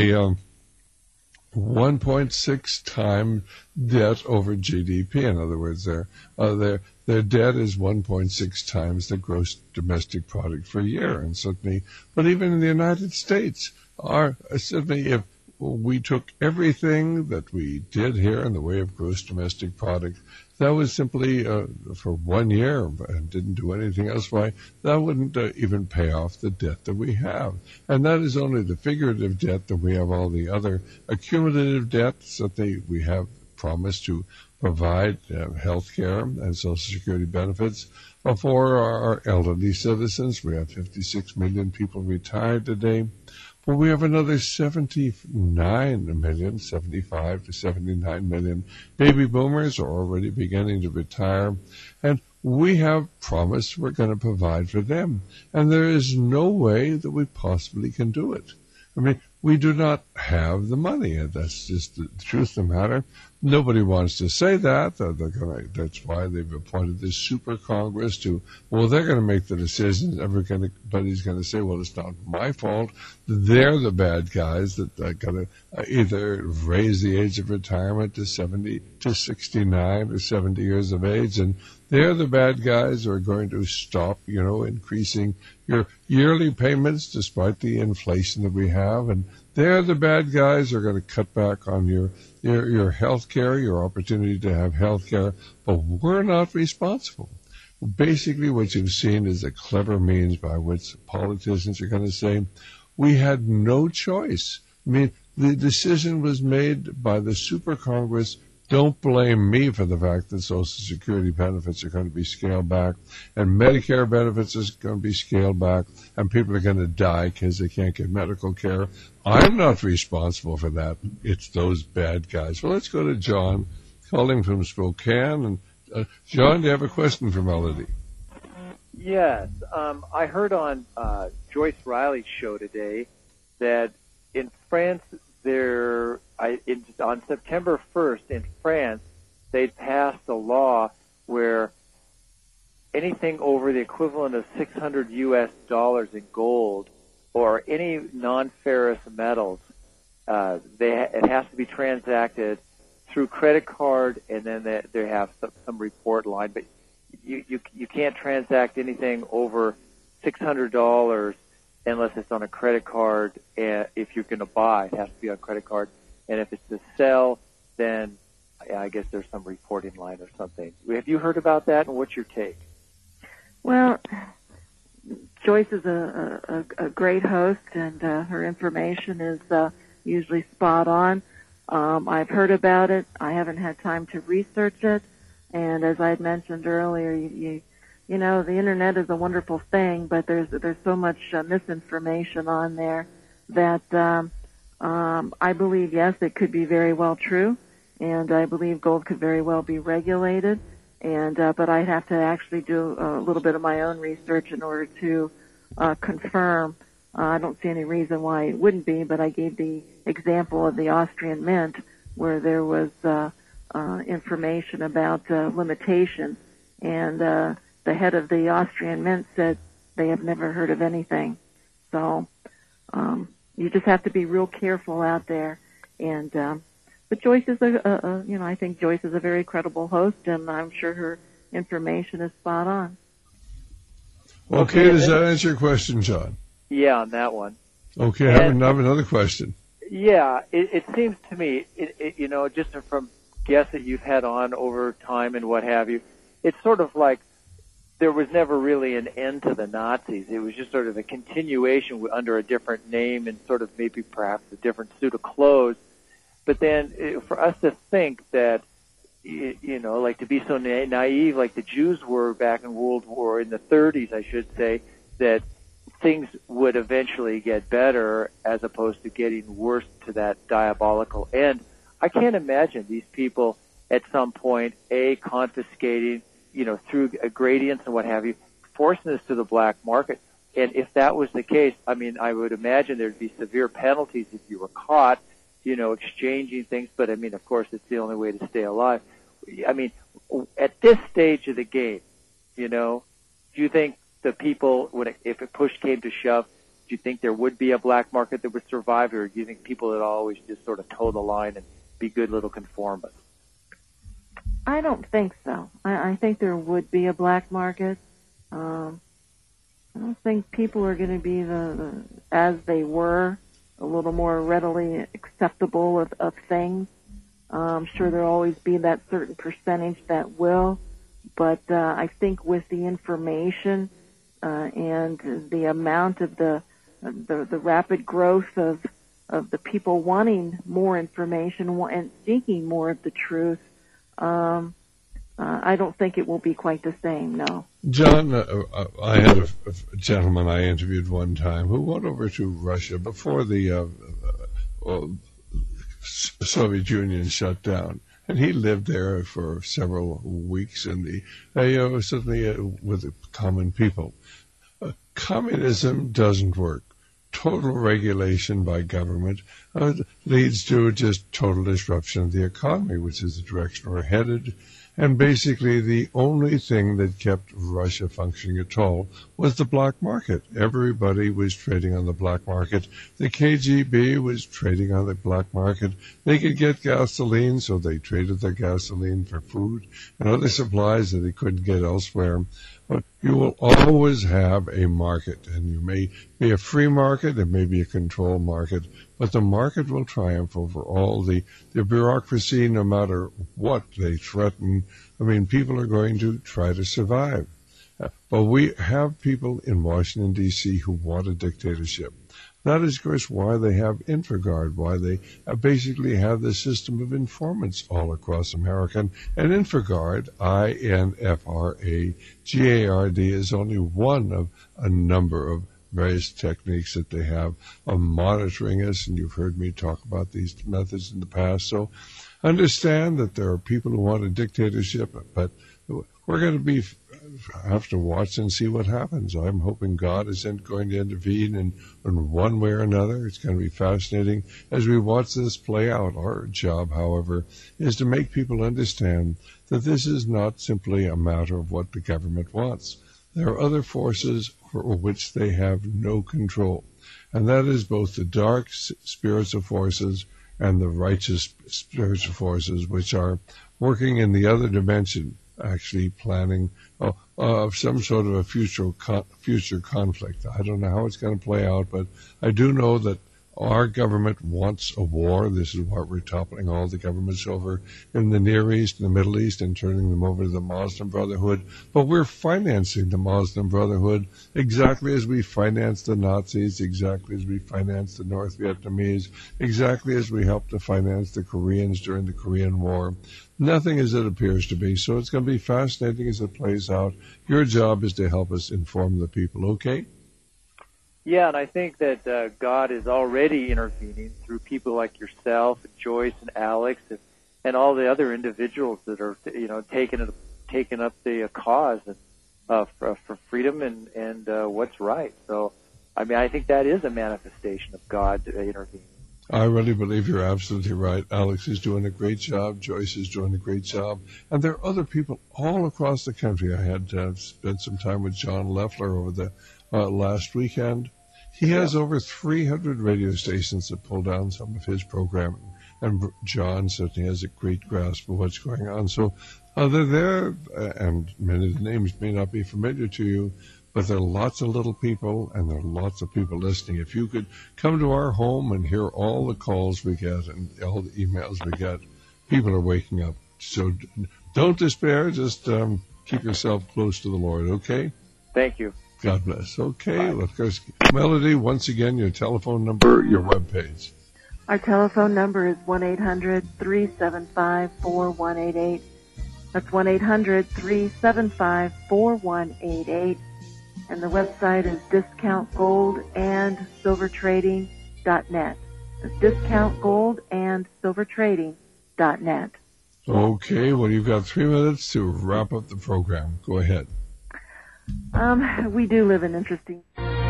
1.6 times debt over GDP. In other words, their debt is 1.6 times the gross domestic product for a year. And certainly, but even in the United States, certainly if we took everything that we did here in the way of gross domestic product, that was simply for 1 year and didn't do anything else. Why, that wouldn't even pay off the debt that we have. And that is only the figurative debt. That we have all the other accumulative debts that we have promised to provide health care and Social Security benefits for our elderly citizens. We have 56 million people retired today. But we have another 75 to 79 million baby boomers are already beginning to retire. And we have promised we're going to provide for them. And there is no way that we possibly can do it. I mean, we do not have the money. That's just the truth of the matter. Nobody wants to say that. That's why they've appointed this super Congress they're going to make the decisions. Everybody's going to say, well, it's not my fault. They're the bad guys that are going to either raise the age of retirement to 69 or 70 years of age, and they're the bad guys who are going to stop, increasing your yearly payments despite the inflation that we have, and they're the bad guys who are going to cut back on your health care, your opportunity to have health care, but we're not responsible. Basically, what you've seen is a clever means by which politicians are going to say, we had no choice. I mean, the decision was made by the super Congress. Don't blame me for the fact that Social Security benefits are going to be scaled back and Medicare benefits is going to be scaled back and people are going to die because they can't get medical care. I'm not responsible for that. It's those bad guys. Well, let's go to John, calling from Spokane. And John, do you have a question for Melody? Yes. I heard on Joyce Riley's show today that in France on September 1st in France, they passed a law where anything over the equivalent of $600 in gold or any non-ferrous metals, it has to be transacted through credit card, and then they have some report line. But you can't transact anything over $600 unless it's on a credit card. And if you're going to buy, it has to be on credit card. And if it's to sell, then I guess there's some reporting line or something. Have you heard about that, and what's your take? Well, Joyce is a great host, and her information is usually spot on. I've heard about it. I haven't had time to research it. And as I had mentioned earlier, you know, the internet is a wonderful thing, but there's so much misinformation on there that I believe, yes, it could be very well true, and I believe gold could very well be regulated. And but I'd have to actually do a little bit of my own research in order to confirm. I don't see any reason why it wouldn't be, but I gave the example of the Austrian Mint, where there was information about limitations. And the head of the Austrian Mint said they have never heard of anything. So you just have to be real careful out there. And but Joyce is I think Joyce is a very credible host, and I'm sure her information is spot on. Okay, does that answer your question, John? Yeah, on that one. Okay, I have another question. Yeah, it seems to me, just from guests that you've had on over time and what have you, it's sort of like there was never really an end to the Nazis. It was just sort of a continuation under a different name and sort of maybe perhaps a different suit of clothes. But then for us to think that, like to be so naive like the Jews were back in World War, in the 30s, I should say, that things would eventually get better as opposed to getting worse to that diabolical end. I can't imagine these people at some point, confiscating, through gradients and what have you, forcing this to the black market. And if that was the case, I mean, I would imagine there'd be severe penalties if you were caught, exchanging things. But I mean, of course, it's the only way to stay alive. I mean, at this stage of the game, do you think the people, if a push came to shove, do you think there would be a black market that would survive, or do you think people would always just sort of toe the line and be good little conformists? I don't think so. I think there would be a black market. I don't think people are going to be as they were, a little more readily acceptable of things. I'm sure there'll always be that certain percentage that will, but I think with the information and the amount of the rapid growth of the people wanting more information and seeking more of the truth, I don't think it will be quite the same, no. John, I had a gentleman I interviewed one time who went over to Russia before the Soviet Union shut down, and he lived there for several weeks certainly with the common people. Communism doesn't work. Total regulation by government leads to just total disruption of the economy, which is the direction we're headed. And basically the only thing that kept Russia functioning at all was the black market. Everybody was trading on the black market. The KGB was trading on the black market. They could get gasoline, so they traded their gasoline for food and other supplies that they couldn't get elsewhere. But you will always have a market, and you may be a free market, it may be a controlled market, but the market will triumph over all the bureaucracy, no matter what they threaten. I mean, people are going to try to survive. But we have people in Washington, D.C. who want a dictatorship. That is, of course, why they have InfraGard, why they basically have the system of informants all across America. And InfraGard, INFRAGARD, is only one of a number of various techniques that they have of monitoring us, and you've heard me talk about these methods in the past. So understand that there are people who want a dictatorship, but we're going to have to watch and see what happens. I'm hoping God isn't going to intervene in one way or another. It's going to be fascinating as we watch this play out. Our job, however, is to make people understand that this is not simply a matter of what the government wants. There are other forces for which they have no control, and that is both the dark spiritual forces and the righteous spiritual forces, which are working in the other dimension, actually planning of some sort of a future conflict. I don't know how it's going to play out, but I do know that our government wants a war. This is what we're toppling all the governments over in the Near East and the Middle East and turning them over to the Muslim Brotherhood. But we're financing the Muslim Brotherhood exactly as we financed the Nazis, exactly as we financed the North Vietnamese, exactly as we helped to finance the Koreans during the Korean War. Nothing as it appears to be. So it's going to be fascinating as it plays out. Your job is to help us inform the people, okay? Yeah, and I think that God is already intervening through people like yourself, and Joyce, and Alex, and all the other individuals that are, taking up the cause for freedom and what's right. So, I mean, I think that is a manifestation of God intervening. I really believe you're absolutely right. Alex is doing a great job. Joyce is doing a great job. And there are other people all across the country. I had spent some time with John Leffler over the last weekend. He has over 300 radio stations that pull down some of his programming. And John certainly has a great grasp of what's going on. So they're there, and many of the names may not be familiar to you, but there are lots of little people, and there are lots of people listening. If you could come to our home and hear all the calls we get and all the emails we get, people are waking up. So don't despair. Just keep yourself close to the Lord, okay? Thank you. God bless. Okay, of course. Melody, once again, your telephone number, your webpage. Our telephone number is 1-800-375-4188. That's 1-800-375-4188. And the website is discountgoldandsilvertrading.net. It's discountgoldandsilvertrading.net. Okay, well, you've got 3 minutes to wrap up the program. Go ahead. We do live in interesting...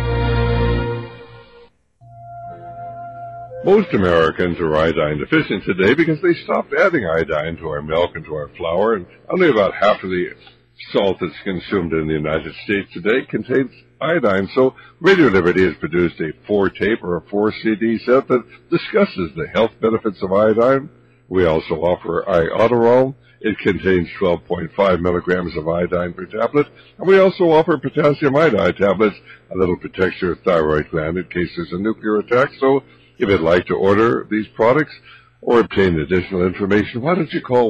Most Americans are iodine deficient today because they stopped adding iodine to our milk and to our flour, and only about half of the salt that's consumed in the United States today contains iodine. So Radio Liberty has produced a 4-tape or a 4-CD set that discusses the health benefits of iodine. We also offer Iodoral. It contains 12.5 milligrams of iodine per tablet. And we also offer potassium iodide tablets that'll protect your thyroid gland in case there's a nuclear attack. So if you'd like to order these products or obtain additional information, why don't you call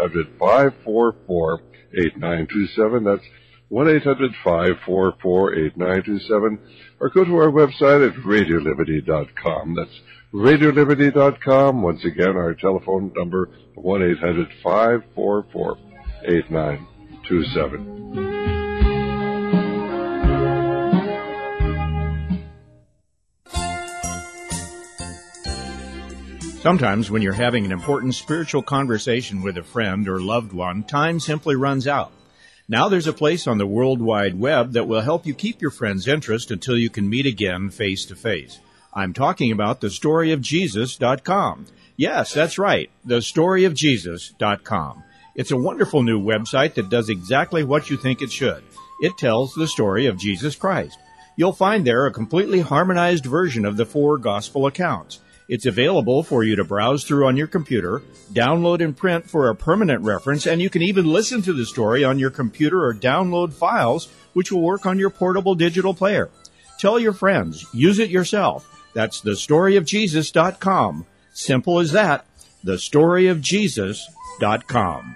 1-800-544-8927. That's 1-800-544-8927. Or go to our website at radioliberty.com. That's radioliberty.com. Once again, our telephone number, 1-800-544-8927. Sometimes when you're having an important spiritual conversation with a friend or loved one, time simply runs out. Now there's a place on the World Wide Web that will help you keep your friend's interest until you can meet again face to face. I'm talking about thestoryofjesus.com. Yes, that's right, thestoryofjesus.com. It's a wonderful new website that does exactly what you think it should. It tells the story of Jesus Christ. You'll find there a completely harmonized version of the 4 gospel accounts. It's available for you to browse through on your computer, download and print for a permanent reference, and you can even listen to the story on your computer or download files, which will work on your portable digital player. Tell your friends. Use it yourself. That's thestoryofjesus.com. Simple as that. thestoryofjesus.com.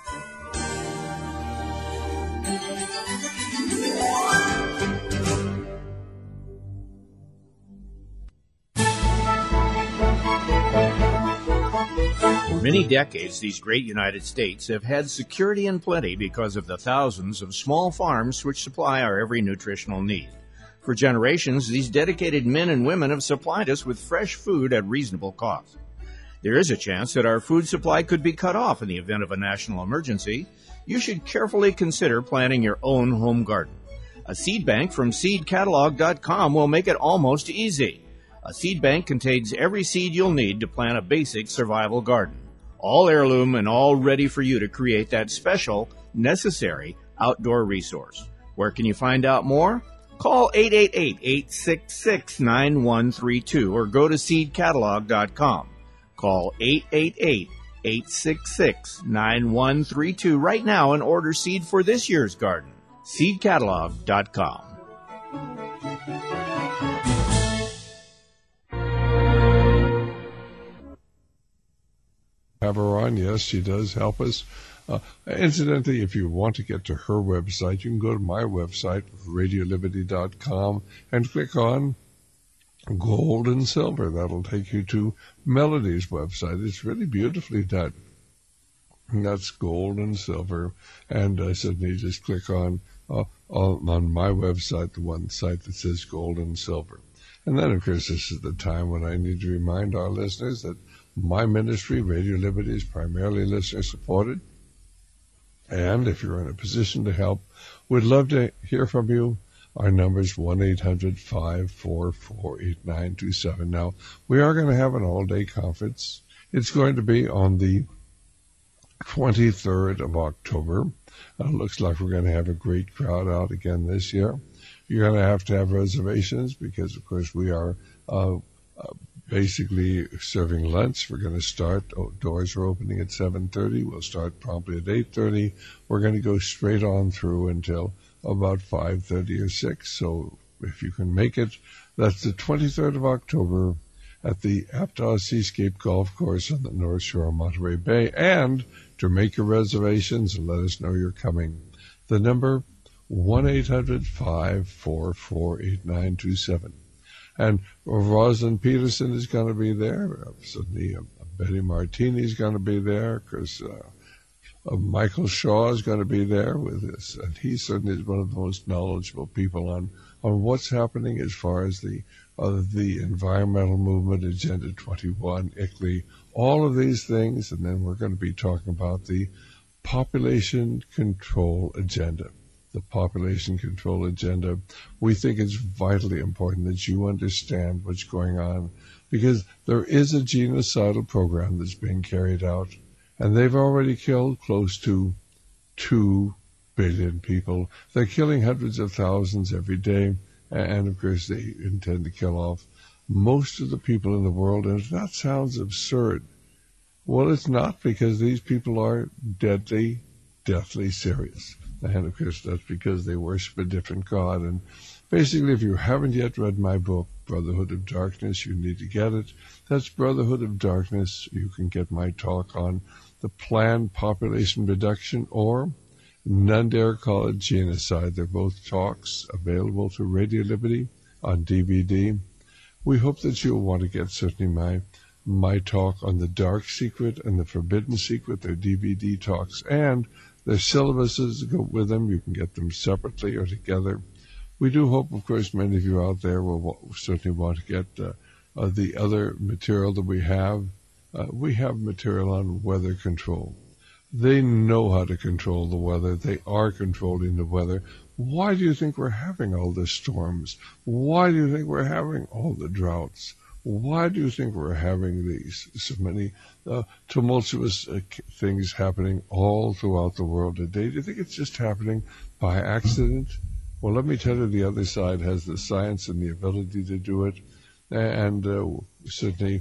For many decades, these great United States have had security and plenty because of the thousands of small farms which supply our every nutritional need. For generations, these dedicated men and women have supplied us with fresh food at reasonable cost. There is a chance that our food supply could be cut off in the event of a national emergency. You should carefully consider planting your own home garden. A seed bank from seedcatalog.com will make it almost easy. A seed bank contains every seed you'll need to plant a basic survival garden. All heirloom and all ready for you to create that special, necessary outdoor resource. Where can you find out more? Call 888-866-9132 or go to seedcatalog.com. Call 888-866-9132 right now and order seed for this year's garden. seedcatalog.com. Have her on. Yes, she does help us. Incidentally, if you want to get to her website, you can go to my website, radioliberty.com, and click on Gold and Silver. That'll take you to Melody's website. It's really beautifully done. And that's Gold and Silver. And suddenly just click on my website, the one site that says Gold and Silver. And then, of course, this is the time when I need to remind our listeners that my ministry, Radio Liberty, is primarily listener-supported. And if you're in a position to help, we'd love to hear from you. Our number is 1-800-544-8927. Now, we are going to have an all-day conference. It's going to be on the 23rd of October. Looks like we're going to have a great crowd out again this year. You're going to have reservations because, of course, we are basically serving lunch. We're going to start. Doors are opening at 7:30. We'll start promptly at 8:30. We're going to go straight on through until about 5:30 or 6. So if you can make it, that's the 23rd of October at the Aptos Seascape Golf Course on the North Shore of Monterey Bay. And to make your reservations and let us know you're coming, the number 1-800-544-8927. And Rosalind Peterson is going to be there. Certainly Betty Martini is going to be there. Because Michael Shaw is going to be there with us. And he certainly is one of the most knowledgeable people on what's happening as far as the environmental movement, Agenda 21, ICLEI, all of these things. And then we're going to be talking about the population control agenda. The population control agenda. We think it's vitally important that you understand what's going on, because there is a genocidal program that's being carried out, and they've already killed close to 2 billion people. They're killing hundreds of thousands every day, and of course they intend to kill off most of the people in the world. And if that sounds absurd, well, it's not, because these people are deadly serious. And, of course, that's because they worship a different God. And basically, if you haven't yet read my book, Brotherhood of Darkness, you need to get it. That's Brotherhood of Darkness. You can get my talk on the planned population reduction, or None Dare Call It Genocide. They're both talks available to Radio Liberty on DVD. We hope that you'll want to get certainly my talk on the Dark Secret and the Forbidden Secret. They're DVD talks, and there's syllabuses that go with them. You can get them separately or together. We do hope, of course, many of you out there will certainly want to get the other material that we have. We have material on weather control. They know how to control the weather. They are controlling the weather. Why do you think we're having all the storms? Why do you think we're having all the droughts? Why do you think we're having so many tumultuous things happening all throughout the world today? Do you think it's just happening by accident? Well, let me tell you, the other side has the science and the ability to do it. And certainly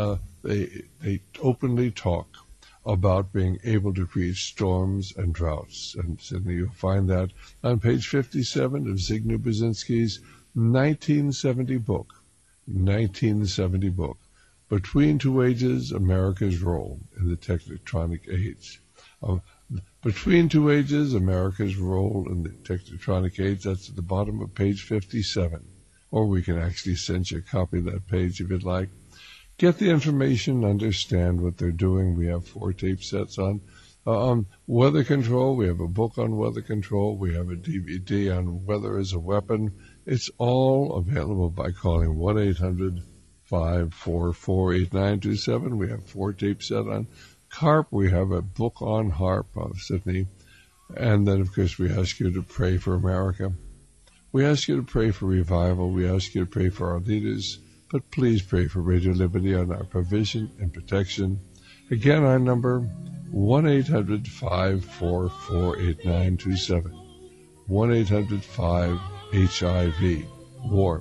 they openly talk about being able to create storms and droughts. And certainly you'll find that on page 57 of Zygmunt Brzezinski's 1970 book. Between Two Ages, America's Role in the Tectonic Age. Between Two Ages, America's Role in the Tectonic Age. That's at the bottom of page 57. Or we can actually send you a copy of that page if you'd like. Get the information, understand what they're doing. We have 4 tape sets on weather control. We have a book on weather control. We have a DVD on weather as a weapon. It's all available by calling 1-800-544-8927. We have 4 tape set on HAARP. We have a book on HAARP out of Sydney. And then, of course, we ask you to pray for America. We ask you to pray for revival. We ask you to pray for our leaders. But please pray for Radio Liberty on our provision and protection. Again, our number, 1-800-544-8927. 1-800-5-HIV. War.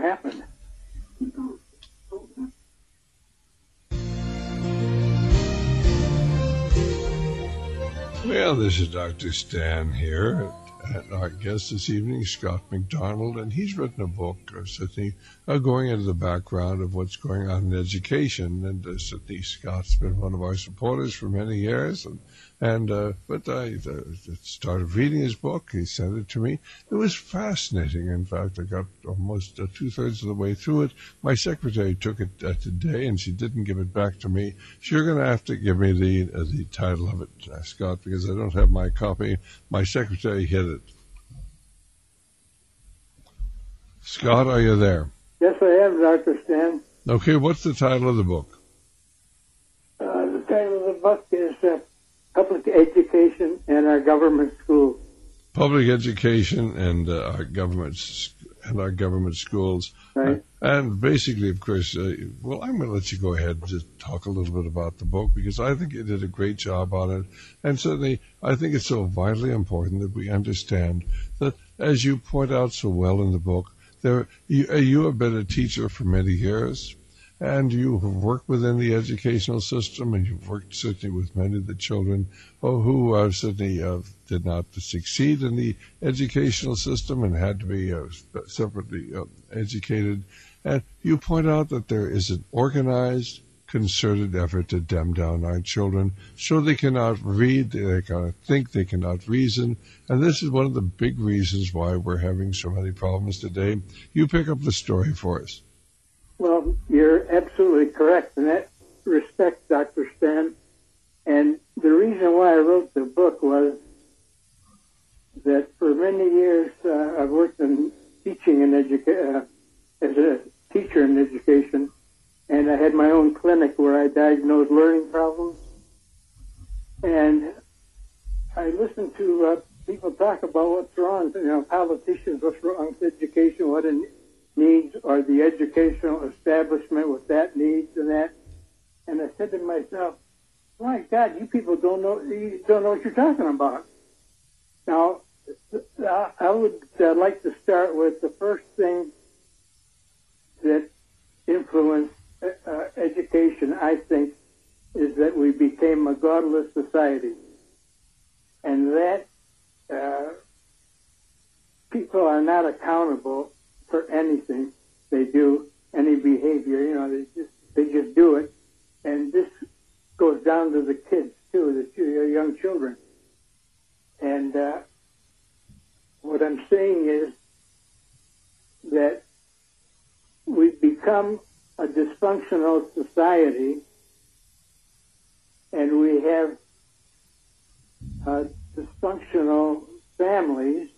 happened. Well, this is Dr. Stan here, and our guest this evening, Scott McDonald, and he's written a book, Sydney, going into the background of what's going on in education. And Sydney Scott's been one of our supporters for many years, but I started reading his book. He sent it to me. It was fascinating. In fact, I got almost 2/3 of the way through it. My secretary took it today, and she didn't give it back to me. So you're going to have to give me the title of it, Scott, because I don't have my copy. My secretary hid it. Scott, are you there? Yes, I am, Dr. Stan. Okay, what's the title of the book? The title of the book is Public Education and Our Government Schools. Public Education and our government schools. Right. And basically, of course, I'm going to let you go ahead and just talk a little bit about the book, because I think you did a great job on it. And certainly, I think it's so vitally important that we understand that, as you point out so well in the book, you have been a teacher for many years, and you have worked within the educational system, and you've worked certainly with many of the children who certainly did not succeed in the educational system and had to be separately educated. And you point out that there is an organized, concerted effort to dumb down our children so they cannot read, they cannot think, they cannot reason. And this is one of the big reasons why we're having so many problems today. You pick up the story for us. Well, you're absolutely correct in that respect, Dr. Stan. And the reason why I wrote the book was that for many years I've worked in teaching and as a teacher in education, and I had my own clinic where I diagnosed learning problems. And I listened to people talk about what's wrong, politicians, what's wrong with education, what it needs, or the educational establishment, what that needs and that. And I said to myself, my God, you people don't know what you're talking about. Now, I would like to start with the first thing that influenced education, I think, is that we became a godless society. And that people are not accountable for anything they do, any behavior, they just do it. And this goes down to the kids, too, the young children. And what I'm saying is that we've become a dysfunctional society, and we have dysfunctional families,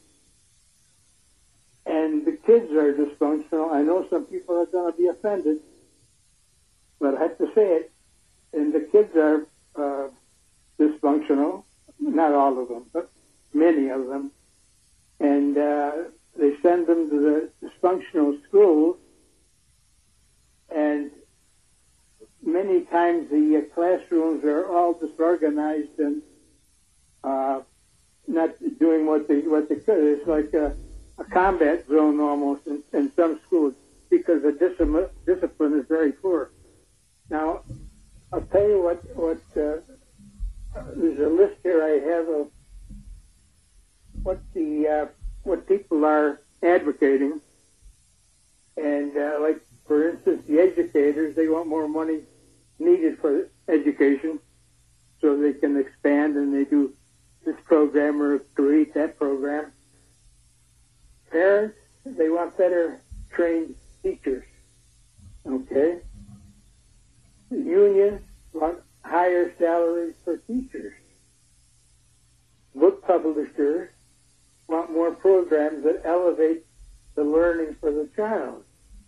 and the kids are dysfunctional. I know some people are going to be offended, but I have to say it. And the kids are dysfunctional, not all of them, but many of them. And they send them to the dysfunctional schools, and many times the classrooms are all disorganized and not doing what they could. It's like a combat zone almost in some schools because the discipline is very poor. Now, I'll tell you what there's a list here I have of what people are advocating, and like, for instance, the educators, they want more money needed for education so they can expand, and they do this program or create that program. Parents, they want better trained teachers. Okay? The unions want higher salaries for teachers. Book publishers want more programs that elevate the learning for the child.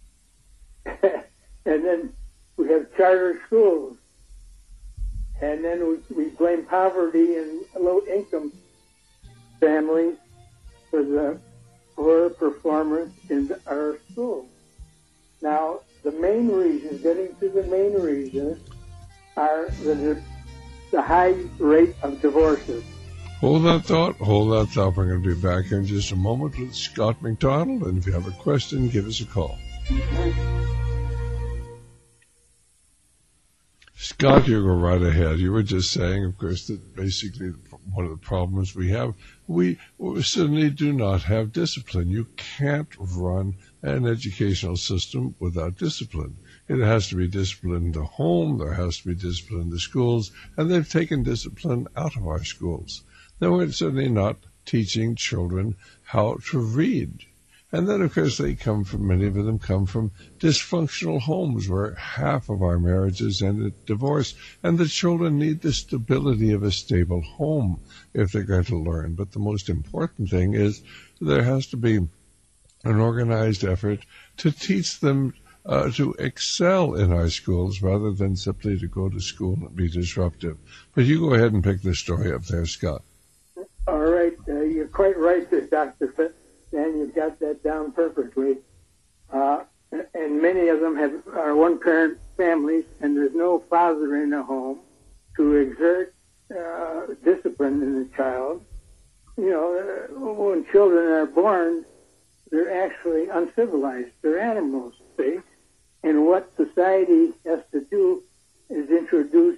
And then we have charter schools. And then we blame poverty and low-income families for the poor performance in our schools. Now, the main reasons, getting to the main reasons, are the high rate of divorces. Hold that thought. Hold that thought. We're going to be back here in just a moment with Scott McDonald. And if you have a question, give us a call. Scott, you go right ahead. You were just saying, of course, that basically one of the problems we have, we certainly do not have discipline. You can't run an educational system without discipline. It has to be discipline in the home, there has to be discipline in the schools, and they've taken discipline out of our schools. They're certainly not teaching children how to read. And then, of course, many of them come from dysfunctional homes where half of our marriages end in divorce, and the children need the stability of a stable home if they're going to learn. But the most important thing is there has to be an organized effort to teach them to excel in our schools rather than simply to go to school and be disruptive. But you go ahead and pick the story up there, Scott. All right. You're quite right there, Dr. Fitz. And you've got that down perfectly. And many of them are one-parent families, and there's no father in the home to exert discipline in the child. You know, when children are born, they're actually uncivilized. They're animals, see? And what society has to do is introduce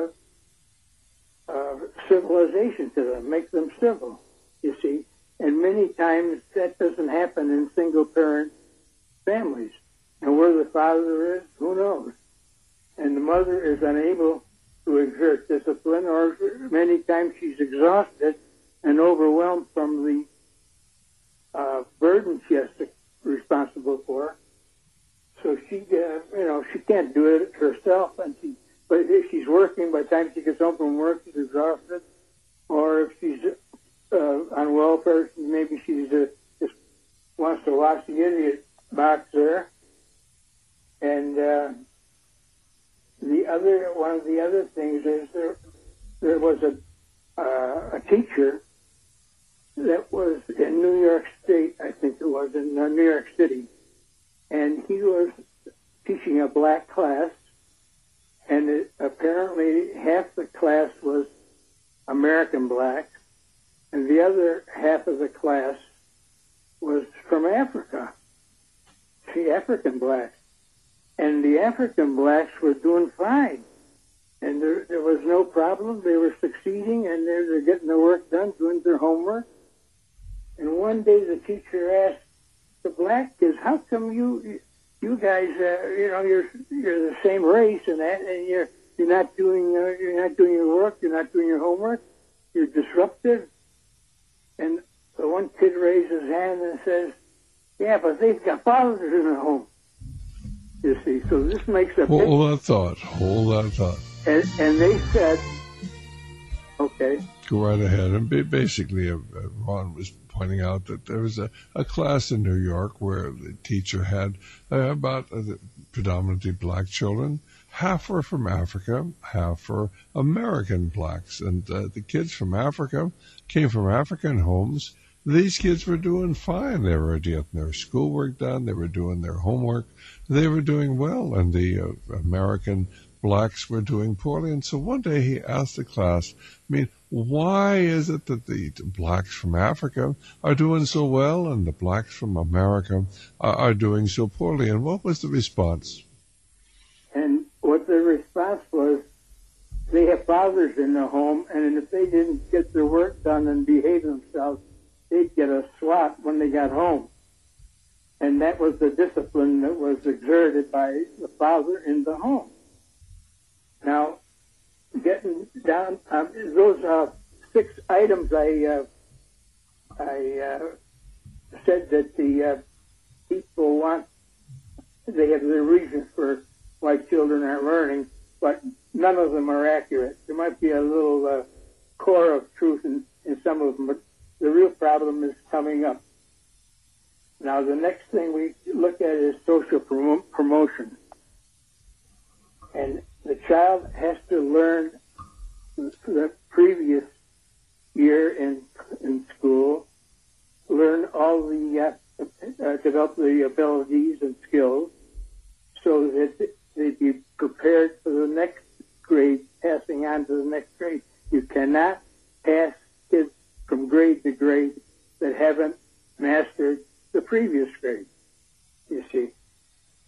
civilization to them, make them civil, you see. And many times that doesn't happen in single-parent families. And where the father is, who knows? And the mother is unable to exert discipline, or many times she's exhausted and overwhelmed from the burden she has to be responsible for. So she, she can't do it herself. But if she's working, by the time she gets home from work, she's exhausted. Or if she's on welfare, maybe she just wants to watch the idiot box there. And one of the other things is there was a teacher that was in New York State, I think it was, in New York City, and he was teaching a black class, and apparently half the class was American blacks, and the other half of the class was from Africa, African blacks. And the African blacks were doing fine. And there was no problem. They were succeeding, and they were getting their work done, doing their homework. And one day the teacher asked the black kids, "How come you guys, you're the same race and that, and you're not doing your work, you're not doing your homework, you're disruptive?" And the one kid raised his hand and says, "Yeah, but they've got fathers in the home." You see, so this makes a hold that thought. And they said, okay. Go right ahead. And basically, Ron was pointing out that there was a class in New York where the teacher had about predominantly black children. Half were from Africa, half were American blacks. And the kids from Africa came from African homes. These kids were doing fine. They were getting their schoolwork done. They were doing their homework. They were doing well, and the American blacks were doing poorly. And so one day he asked the class, why is it that the blacks from Africa are doing so well and the blacks from America are doing so poorly? And what was the response? And what the response was, they have fathers in the home, and if they didn't get their work done and behave themselves, they'd get a swat when they got home. And that was the discipline that was exerted by the father in the home. Now, getting down, those 6 items I said that the people want, they have their reasons for why children aren't learning, but none of them are accurate. There might be a little core of truth in some of them, but the real problem is coming up. Now, the next thing we look at is social promotion. And the child has to learn the previous year in school, learn all the, develop the abilities and skills so that they be prepared for the next grade, passing on to the next grade. You cannot pass kids from grade to grade that haven't mastered the previous grade, you see.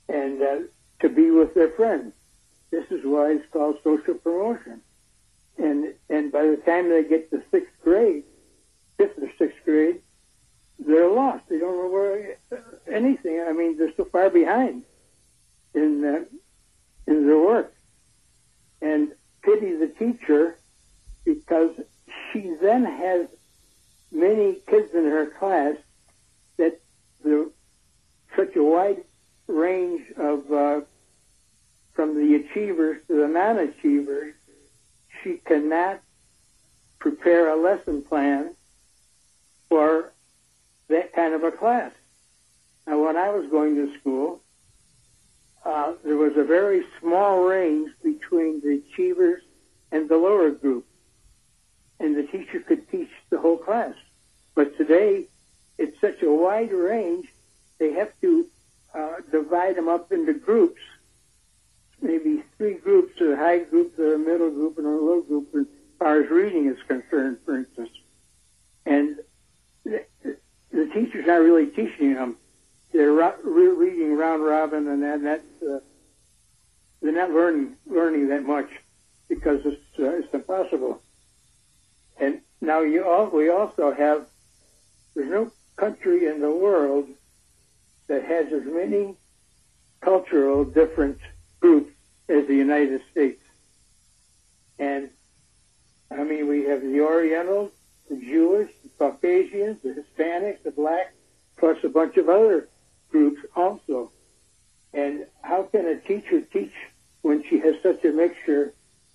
and to be with their friends. This is why it's called social promotion. And by the time they get to 6th grade, 5th or 6th grade, they're lost. They don't know where anything. I mean, they're so far behind in their work. And pity the teacher, because she then has many kids in her class that such a wide range of from the achievers to the non-achievers, she cannot prepare a lesson plan for that kind of a class. Now, when I was going to school, there was a very small range between the achievers and the lower group, and the teacher could teach the whole class. But today, it's such a wide range, they have to divide them up into groups, maybe 3 groups, a high group, a middle group, and a low group, as far as reading is concerned, for instance. And the teacher's not really teaching them. They're reading round robin, and that's they're not learning that much because it's impossible. And now we also have, there's no country in the world that has as many cultural different groups as the United States. And I mean, we have the Orientals, the Jewish, the Caucasians, the Hispanics, the Blacks, plus a bunch of other groups also. And how can a teacher teach when she has such a mixture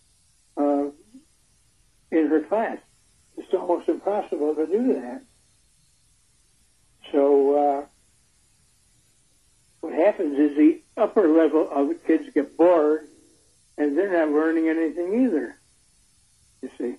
in her class? It's almost impossible to do that. So what happens is the upper level of the kids get bored, and they're not learning anything either, you see.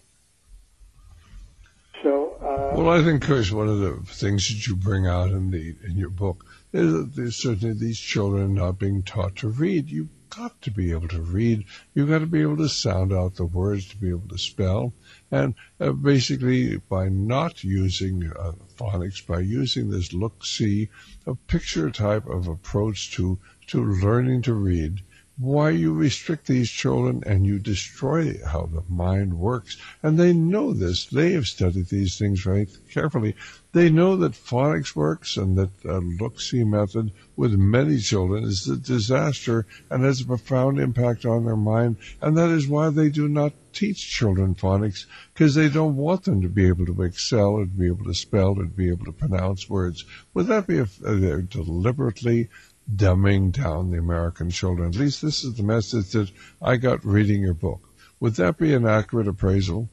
So, well, I think, Chris, one of the things that you bring out in your book is that there's certainly these children not being taught to read. You've got to be able to read. You've got to be able to sound out the words, to be able to spell. And basically, by not using phonics, by using this look-see, a picture type of approach to learning to read, why you restrict these children and you destroy how the mind works. And they know this. They have studied these things very carefully. They know that phonics works and that the look-see method with many children is a disaster and has a profound impact on their mind. And that is why they do not teach children phonics, because they don't want them to be able to excel or to be able to spell or to be able to pronounce words. Would that be they're deliberately dumbing down the American children? At least this is the message that I got reading your book. Would that be an accurate appraisal?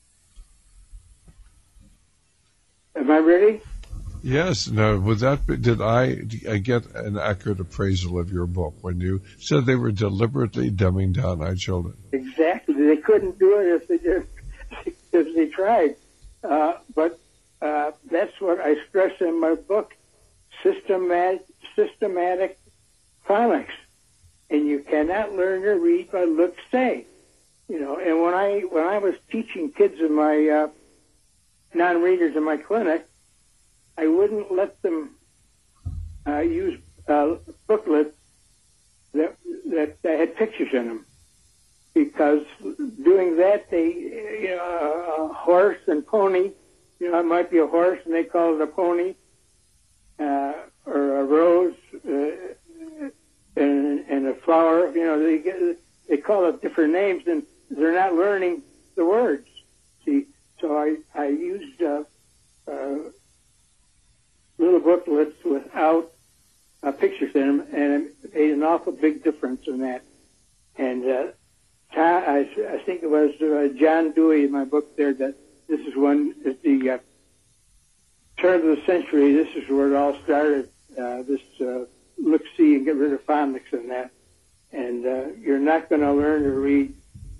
Am I ready? Yes. Now, would that be, did I get an accurate appraisal of your book when you said they were deliberately dumbing down our children? Exactly. They couldn't do it if they tried. But that's what I stress in my book: systematic phonics. And you cannot learn to read by look-see. You know, and when I was teaching kids in my non-readers in my clinic, I wouldn't let them use booklets that had pictures in them, because doing that, a horse and pony, it might be a horse and they call it a pony, or a rose and a flower. They call it different names, and they're not learning the words. See, so I used little booklets without pictures in them, and it made an awful big difference in that. And I think it was John Dewey in my book there that this is one at the turn of the century. This is where it all started. This look, see, and get rid of phonics and that. And you're not going to learn to read,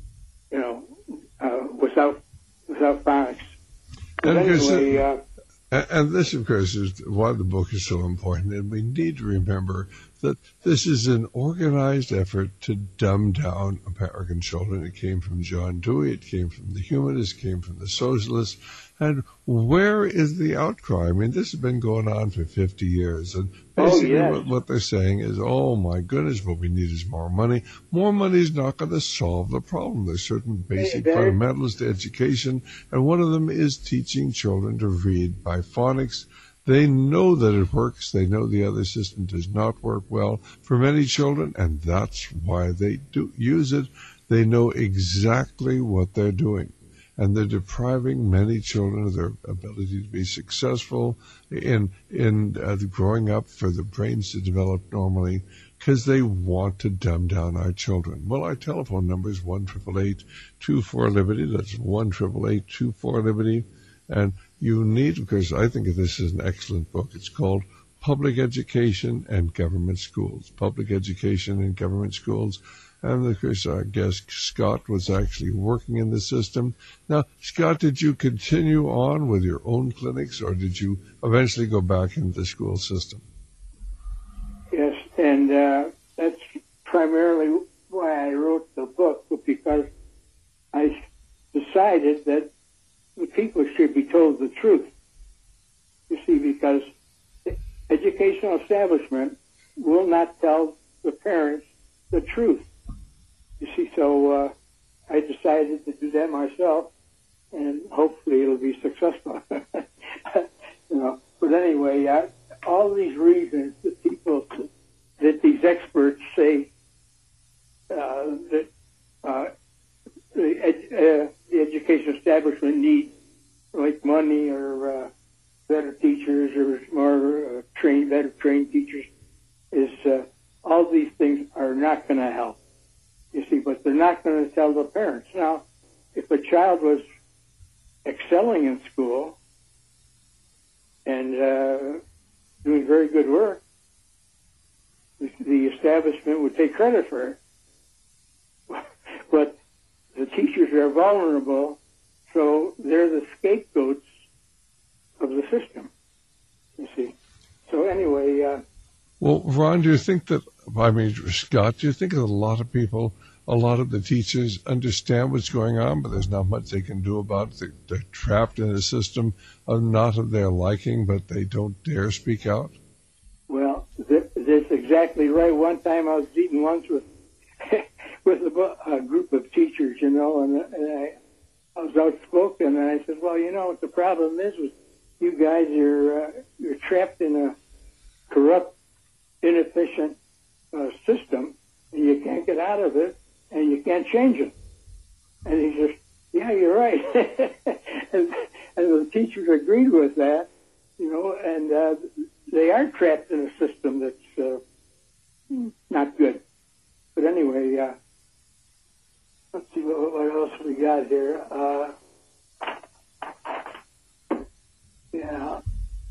without phonics. But anyway, and this, of course, is why the book is so important. And we need to remember that this is an organized effort to dumb down American children. It came from John Dewey, it came from the humanists, it came from the socialists. And where is the outcry? I mean, this has been going on for 50 years. And basically what they're saying is, oh my goodness, what we need is more money. More money is not going to solve the problem. There's certain basic fundamentals to education, and one of them is teaching children to read by phonics. They know that it works. They know the other system does not work well for many children, and that's why they do use it. They know exactly what they're doing. And they're depriving many children of their ability to be successful in growing up, for the brains to develop normally, because they want to dumb down our children. Well, our telephone number is 1-888-24-LIBERTY. That's 1-888-24-LIBERTY. And you need, because I think this is an excellent book. It's called Public Education and Government Schools. Public Education and Government Schools. And of course, I guess Scott was actually working in the system. Now, Scott, did you continue on with your own clinics, or did you eventually go back into the school system? Yes, and that's primarily why I wrote the book, because I decided that the people should be told the truth. You see, because the educational establishment will not tell the parents the truth. You see, so I decided to do that myself, and hopefully it'll be successful. But anyway, all these reasons that these experts say that the education establishment needs, like money or better teachers or more better trained teachers, is all these things are not going to help. You see, but they're not going to tell the parents. Now, if a child was excelling in school and doing very good work, the establishment would take credit for it. But the teachers are vulnerable, so they're the scapegoats of the system, you see. So anyway... Well, Ron, do you think that, Scott, do you think that a lot of people, a lot of the teachers understand what's going on, but there's not much they can do about it? They're trapped in a system not of their liking, but they don't dare speak out? Well, that's exactly right. One time I was eating lunch with a group of teachers, and I was outspoken, and I said, well, what the problem is with you guys, you're trapped in a corrupt, inefficient system, and you can't get out of it, and you can't change it. And he says, yeah, you're right. and the teachers agreed with that, and they are trapped in a system that's not good. But anyway, let's see what else we got here. Yeah.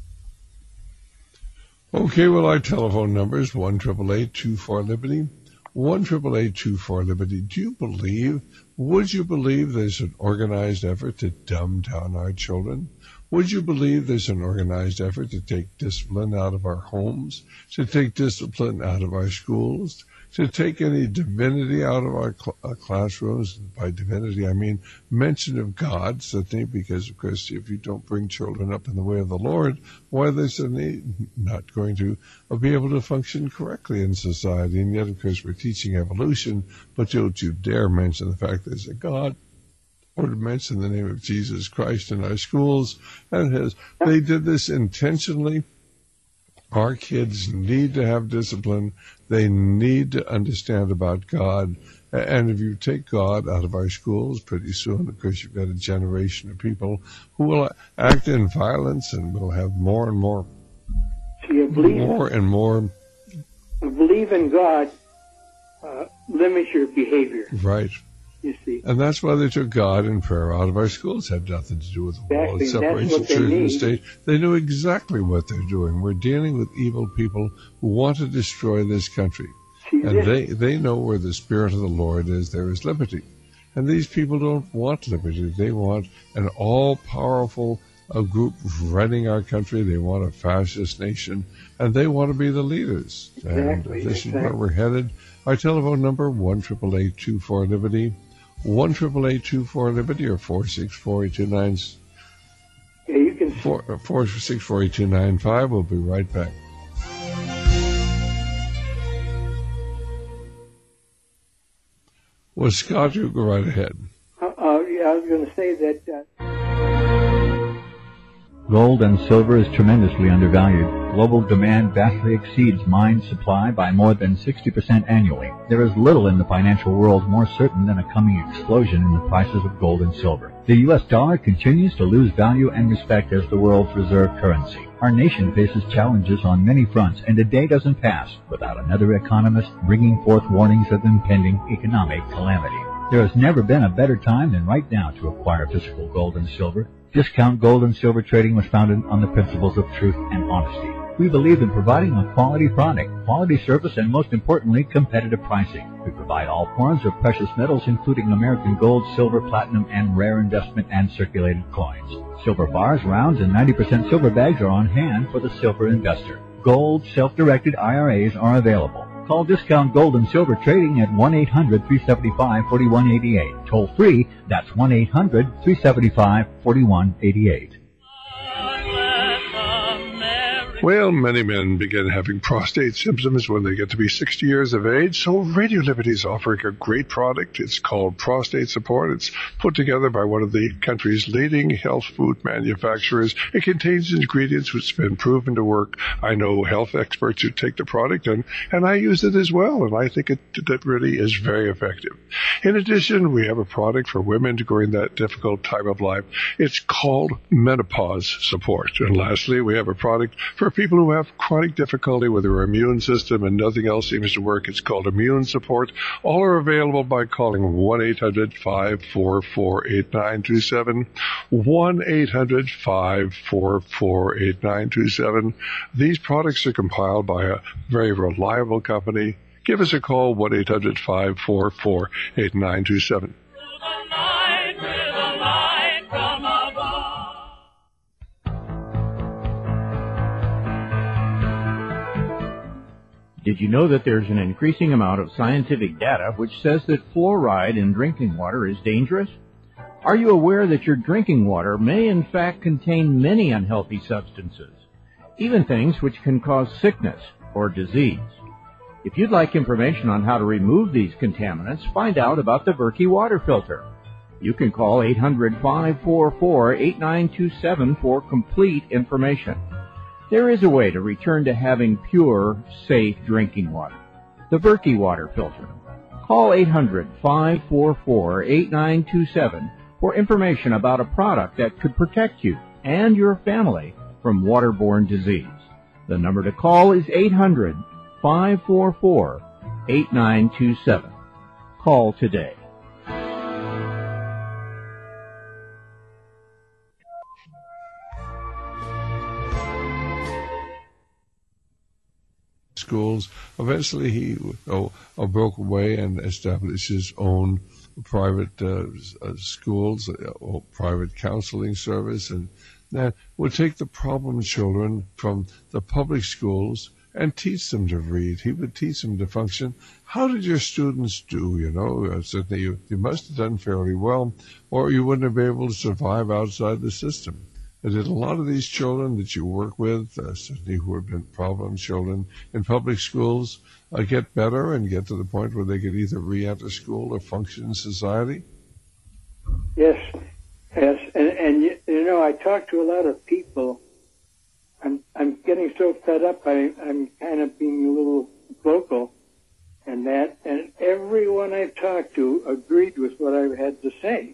Okay, well, our telephone number is 1-888-24-LIBERTY, 1-888-24-LIBERTY. Would you believe there's an organized effort to dumb down our children? Would you believe there's an organized effort to take discipline out of our homes, to take discipline out of our schools, to take any divinity out of our classrooms? By divinity, I mean mention of God, certainly, because, of course, if you don't bring children up in the way of the Lord, why they're certainly not going to be able to function correctly in society. And yet, of course, we're teaching evolution, but don't you dare mention the fact there's a God, or to mention the name of Jesus Christ in our schools. And they did this intentionally. Our kids need to have discipline. They need to understand about God. And if you take God out of our schools, pretty soon, of course, you've got a generation of people who will act in violence and will have more and more. Believe in God limits your behavior. Right. You see. And that's why they took God and prayer out of our schools. It had nothing to do with the wall. It separates the church and state. They knew exactly what they're doing. We're dealing with evil people who want to destroy this country. And they know where the Spirit of the Lord is, there is liberty. And these people don't want liberty. They want an all-powerful a group running our country. They want a fascist nation, and they want to be the leaders. Exactly. And this is where we're headed. Our telephone number, 1-888-24-LIBERTY, 1-888-24-LIBERTY, or 464-8295. Yeah, you can 464-8295. We'll be right back. Well, Scott, you go right ahead. Yeah, I was going to say that. Gold and silver is tremendously undervalued. Global demand vastly exceeds mine supply by more than 60% annually. There is little in the financial world more certain than a coming explosion in the prices of gold and silver. The U.S. dollar continues to lose value and respect as the world's reserve currency. Our nation faces challenges on many fronts, and a day doesn't pass without another economist bringing forth warnings of impending economic calamity. There has never been a better time than right now to acquire physical gold and silver. Discount Gold and Silver Trading was founded on the principles of truth and honesty. We believe in providing a quality product, quality service, and most importantly, competitive pricing. We provide all forms of precious metals, including American gold, silver, platinum, and rare investment and circulated coins. Silver bars, rounds, and 90% silver bags are on hand for the silver investor. Gold self-directed IRAs are available. Call Discount Gold and Silver Trading at 1-800-375-4188. Toll free, that's 1-800-375-4188. Well, many men begin having prostate symptoms when they get to be 60 years of age, so Radio Liberty is offering a great product. It's called Prostate Support. It's put together by one of the country's leading health food manufacturers. It contains ingredients which have been proven to work. I know health experts who take the product, and I use it as well, and I think it really is very effective. In addition, we have a product for women during that difficult time of life. It's called Menopause Support. And lastly, we have a product for people who have chronic difficulty with their immune system and nothing else seems to work. It's called Immune Support. All are available by calling 1-800-544-8927, 1-800-544-8927. These products are compiled by a very reliable company. Give us a call, 1-800-544-8927. Did you know that there's an increasing amount of scientific data which says that fluoride in drinking water is dangerous? Are you aware that your drinking water may in fact contain many unhealthy substances, even things which can cause sickness or disease? If you'd like information on how to remove these contaminants, find out about the Berkey water filter. You can call 800-544-8927 for complete information. There is a way to return to having pure, safe drinking water. The Berkey water filter. Call 800-544-8927 for information about a product that could protect you and your family from waterborne disease. The number to call is 800-544-8927. Call today. Schools. Eventually, he broke away and established his own private schools, private counseling service, and that would take the problem children from the public schools and teach them to read. He would teach them to function. How did your students do? Certainly you must have done fairly well, or you wouldn't have been able to survive outside the system. Did a lot of these children that you work with, certainly who have been problem children in public schools, get better and get to the point where they could either re-enter school or function in society? Yes. And I talk to a lot of people. I'm getting so fed up. I'm kind of being a little vocal, and everyone I've talked to agreed with what I had to say.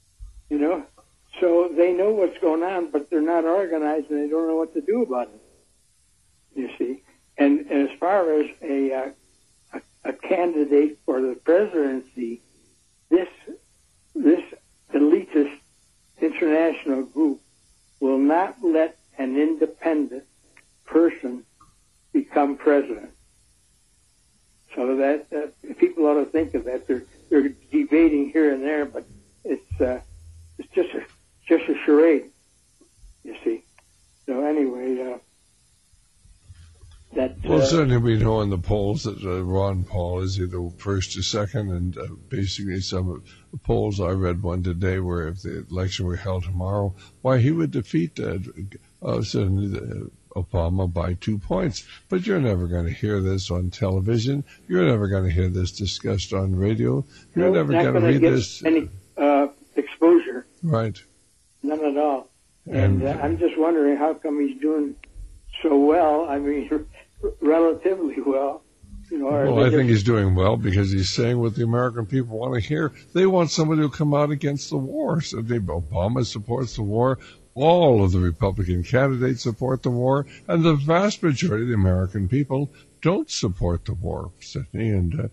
So they know what's going on, but they're not organized and they don't know what to do about it. You see, and as far as a candidate for the presidency, this elitist international group will not let an independent person become president. So that people ought to think of that. They're debating here and there, but it's just a charade. Well, certainly we know in the polls that Ron Paul is either first or second, and basically some of the polls, I read one today where if the election were held tomorrow, why he would defeat certainly Obama by 2 points. But you're never going to hear this on television. You're never going to hear this discussed on radio. You're never going to read this. Any exposure. Right. None at all. And I'm just wondering how come he's doing so well. I mean, relatively well. Well, I think he's doing well because he's saying what the American people want to hear. They want somebody to come out against the war. So Obama supports the war. All of the Republican candidates support the war, and the vast majority of the American people don't support the war, certainly. And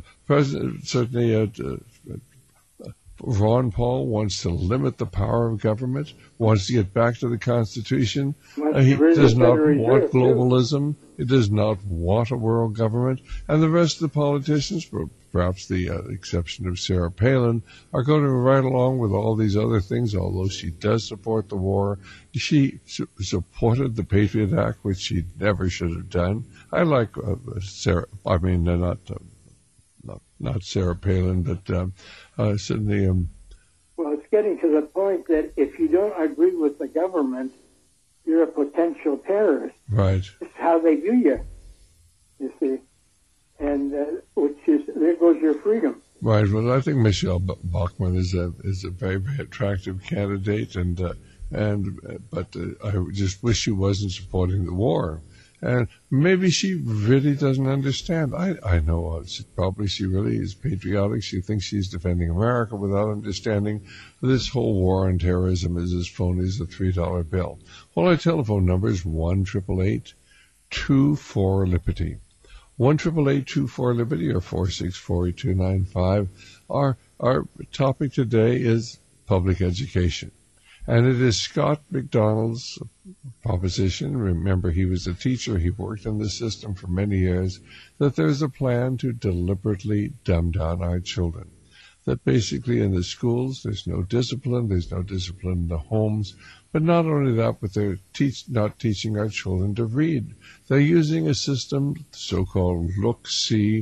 Ron Paul wants to limit the power of government, wants to get back to the Constitution. He does not want globalism. He does not want a world government. And the rest of the politicians, perhaps the exception of Sarah Palin, are going to ride along with all these other things, although she does support the war. She supported the Patriot Act, which she never should have done. I like Sarah, I mean, not Sarah Palin, but certainly. Well, it's getting to the point that if you don't agree with the government, you're a potential terrorist. Right. It's how they view you see. And which is, there goes your freedom. Right. Well, I think Michelle Bachmann is a very, very attractive candidate, but I just wish she wasn't supporting the war. And maybe she really doesn't understand. I know she really is patriotic. She thinks she's defending America without understanding this whole war on terrorism is as phony as a $3 bill. Well, our telephone number is 1-888-24-LIBERTY. 1-888-24-LIBERTY or 464-8295. Our topic today is public education. And it is Scott McDonald's proposition. Remember, he was a teacher. He worked in the system for many years, that there's a plan to deliberately dumb down our children. That basically in the schools, there's no discipline. There's no discipline in the homes. But not only that, but they're not teaching our children to read. They're using a system, so-called look-see,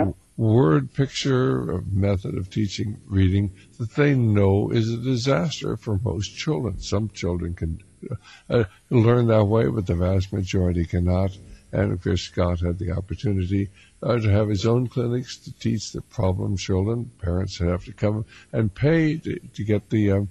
word picture method of teaching reading that they know is a disaster for most children. Some children can learn that way, but the vast majority cannot. And of course, Scott had the opportunity to have his own clinics to teach the problem children. Parents have to come and pay to get the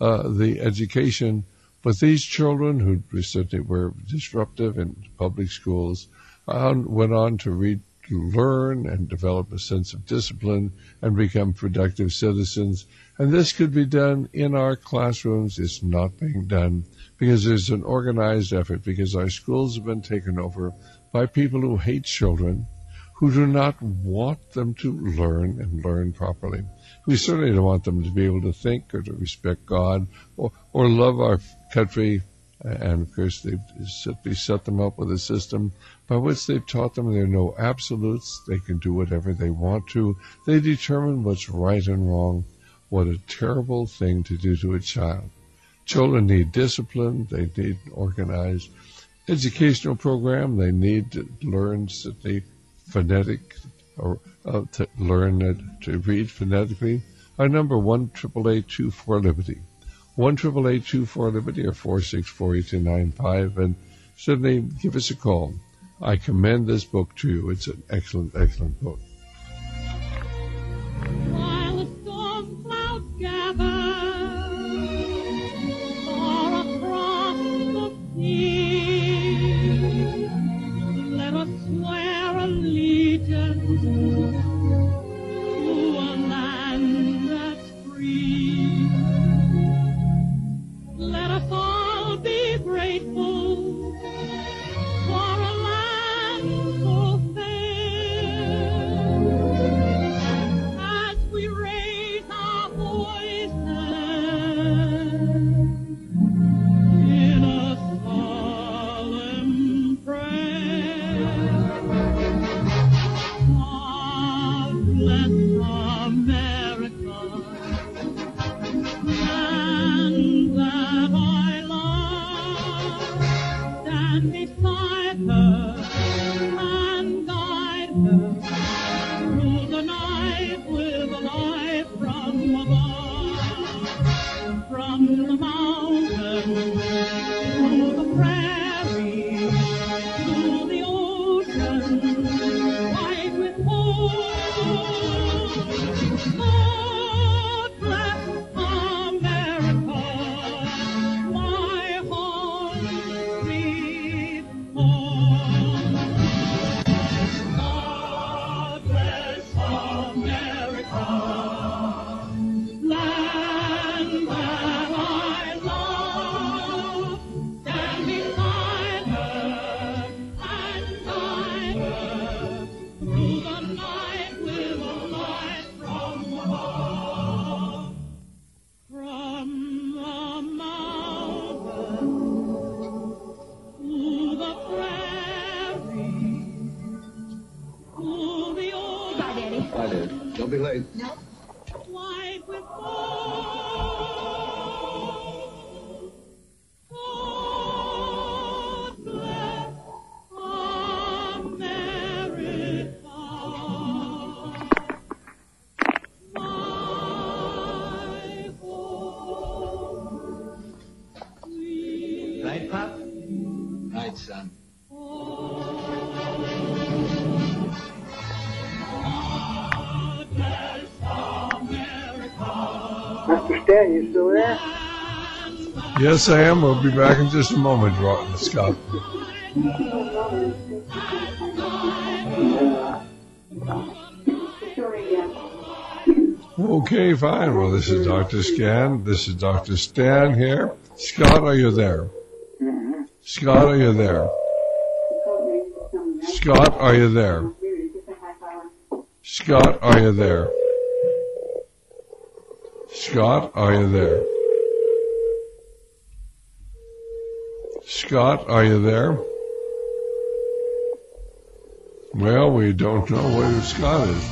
education. But these children, who certainly were disruptive in public schools, went on to learn and develop a sense of discipline and become productive citizens. And this could be done in our classrooms. It's not being done because there's an organized effort, because our schools have been taken over by people who hate children, who do not want them to learn and learn properly. We certainly don't want them to be able to think or to respect God or love our country. And, of course, they've set them up with a system by which they've taught them there are no absolutes. They can do whatever they want to. They determine what's right and wrong. What a terrible thing to do to a child. Children need discipline. They need an organized educational program. They need to learn phonetic or to learn to read phonetically. Our number 1-888-24-LIBERTY. 1-888-24-LIBERTY or 464-8295, and certainly give us a call. I commend this book to you. It's an excellent, excellent book. While the storm clouds gather far across the sea, let us swear allegiance to a land that's free. Let us all be grateful for a land so fair, as we raise our voices in a solemn prayer. God bless America, land that I love. From the mountains to the prairie to the ocean, white with gold. God bless America, my home sweet home. God bless America, land that I love. Stand beside her and guide her through the night with a light from above. From the mountain to the prairie to the ocean. Bye, Daddy. Bye, Dad. Don't be late. White with gold. God bless America. My home. Right, Pop? Right, son. Dr. Stan, you still there? Yes, I am. We'll be back in just a moment, Scott. Okay, fine. Well, this is Dr. Scan. This is Dr. Stan here. Scott, are you there? Scott, are you there? Scott, are you there? Scott, are you there? Scott, are you there? Scott, are you there? Well, we don't know where Scott is.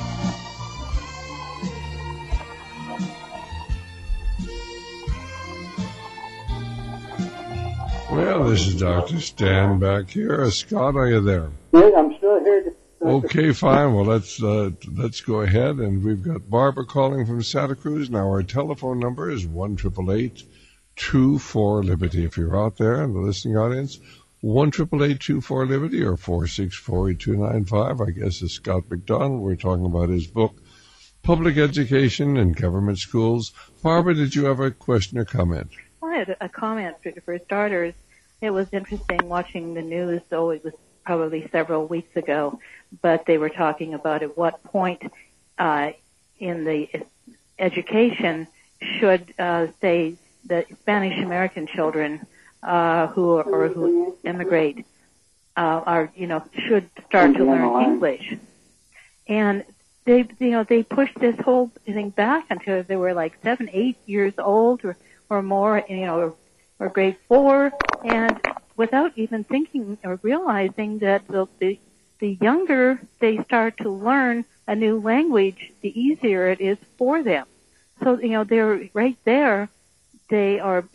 Well, this is Dr. Stan back here. Scott, are you there? Yeah, I'm still here. Okay, fine. Well, let's go ahead, and we've got Barbara calling from Santa Cruz. Now, our telephone number is 1-888-24-LIBERTY. If you're out there in the listening audience, 1-888-24-LIBERTY or 464-8295. I guess it's Scott McDonald. We're talking about his book, Public Education in Government Schools. Barbara, did you have a question or comment? I had a comment for starters. It was interesting watching the news, though it was probably several weeks ago, but they were talking about at what point in the education should, say, the Spanish American children who immigrate should start to learn English. And they pushed this whole thing back until they were like 7, 8 years old or more, or grade 4, and without even thinking or realizing that the younger they start to learn a new language, the easier it is for them. So, they're right there. They are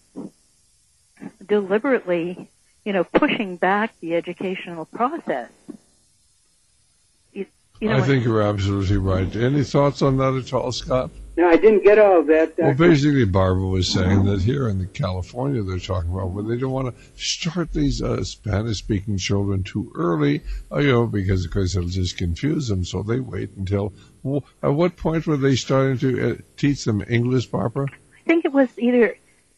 deliberately, pushing back the educational process. I think you're absolutely right. Any thoughts on that at all, Scott? No, I didn't get all of that. Well, basically, Barbara was saying that here in California, they're talking about where they don't want to start these Spanish-speaking children too early, because, of course, it'll just confuse them. So they wait until. Well, at what point were they starting to teach them English, Barbara? I think it was either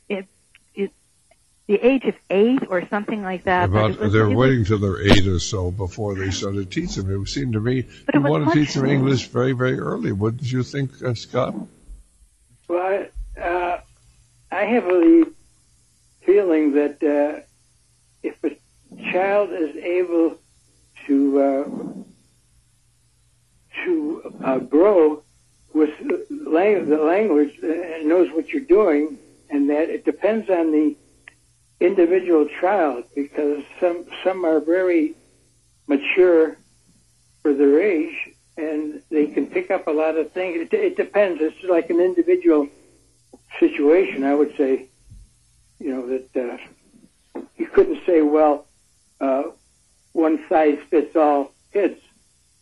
the age of 8 or something like that. They're waiting till they're 8 or so before they started teaching them. It seemed to me you want to teach them English very, very early. Wouldn't you think, Scott? Well, I have the feeling that if a child is able to grow with the language and knows what you're doing, and that it depends on the individual child, because some are very mature for their age and they can pick up a lot of things. It depends. It's like an individual situation. I would say, that you couldn't say, well, one size fits all kids,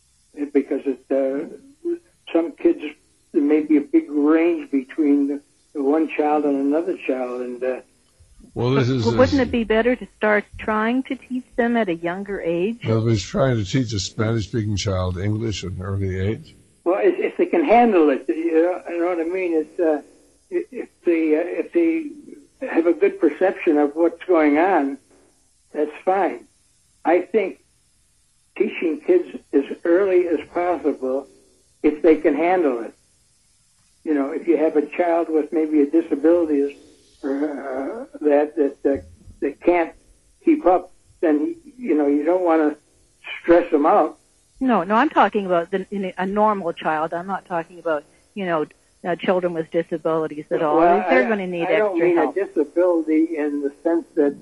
because some kids, there may be a big range between one child and another child, and Well, this is. Wouldn't it be better to start trying to teach them at a younger age? In other words, trying to teach a Spanish-speaking child English at an early age? well, if they can handle it, you know what I mean. It's if they have a good perception of what's going on, that's fine. I think teaching kids as early as possible, if they can handle it. You know, if you have a child with maybe a disability or that can't keep up, then you don't want to stress them out. No, I'm talking about a normal child. I'm not talking about children with disabilities at all. Well, They're going to need I don't extra mean help. a disability in the sense that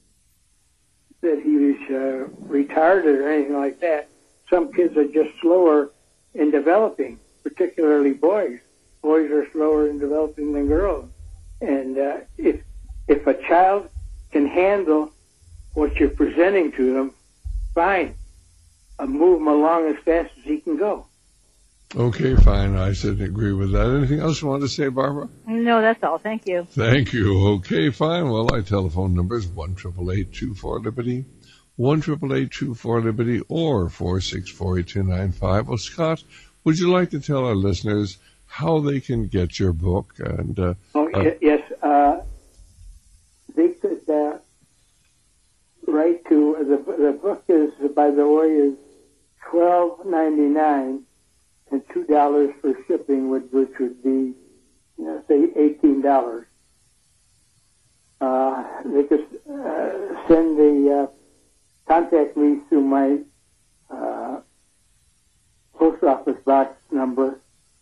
he was retarded or anything like that. Some kids are just slower in developing, particularly boys. Boys are slower in developing than girls. And if a child can handle what you're presenting to them, fine. Move him along as fast as he can go. Okay, fine. I certainly agree with that. Anything else you want to say, Barbara? No, that's all. Thank you. Thank you. Okay, fine. Well, my telephone number is 1-888-24-LIBERTY, 1-888-24-LIBERTY, or 464-8295. Well, Scott, would you like to tell our listeners how they can get your book? And Yes. They could write to the book is, by the way, is $12.99 and $2 for shipping, which would be, say, $18. They could contact me through my post office box number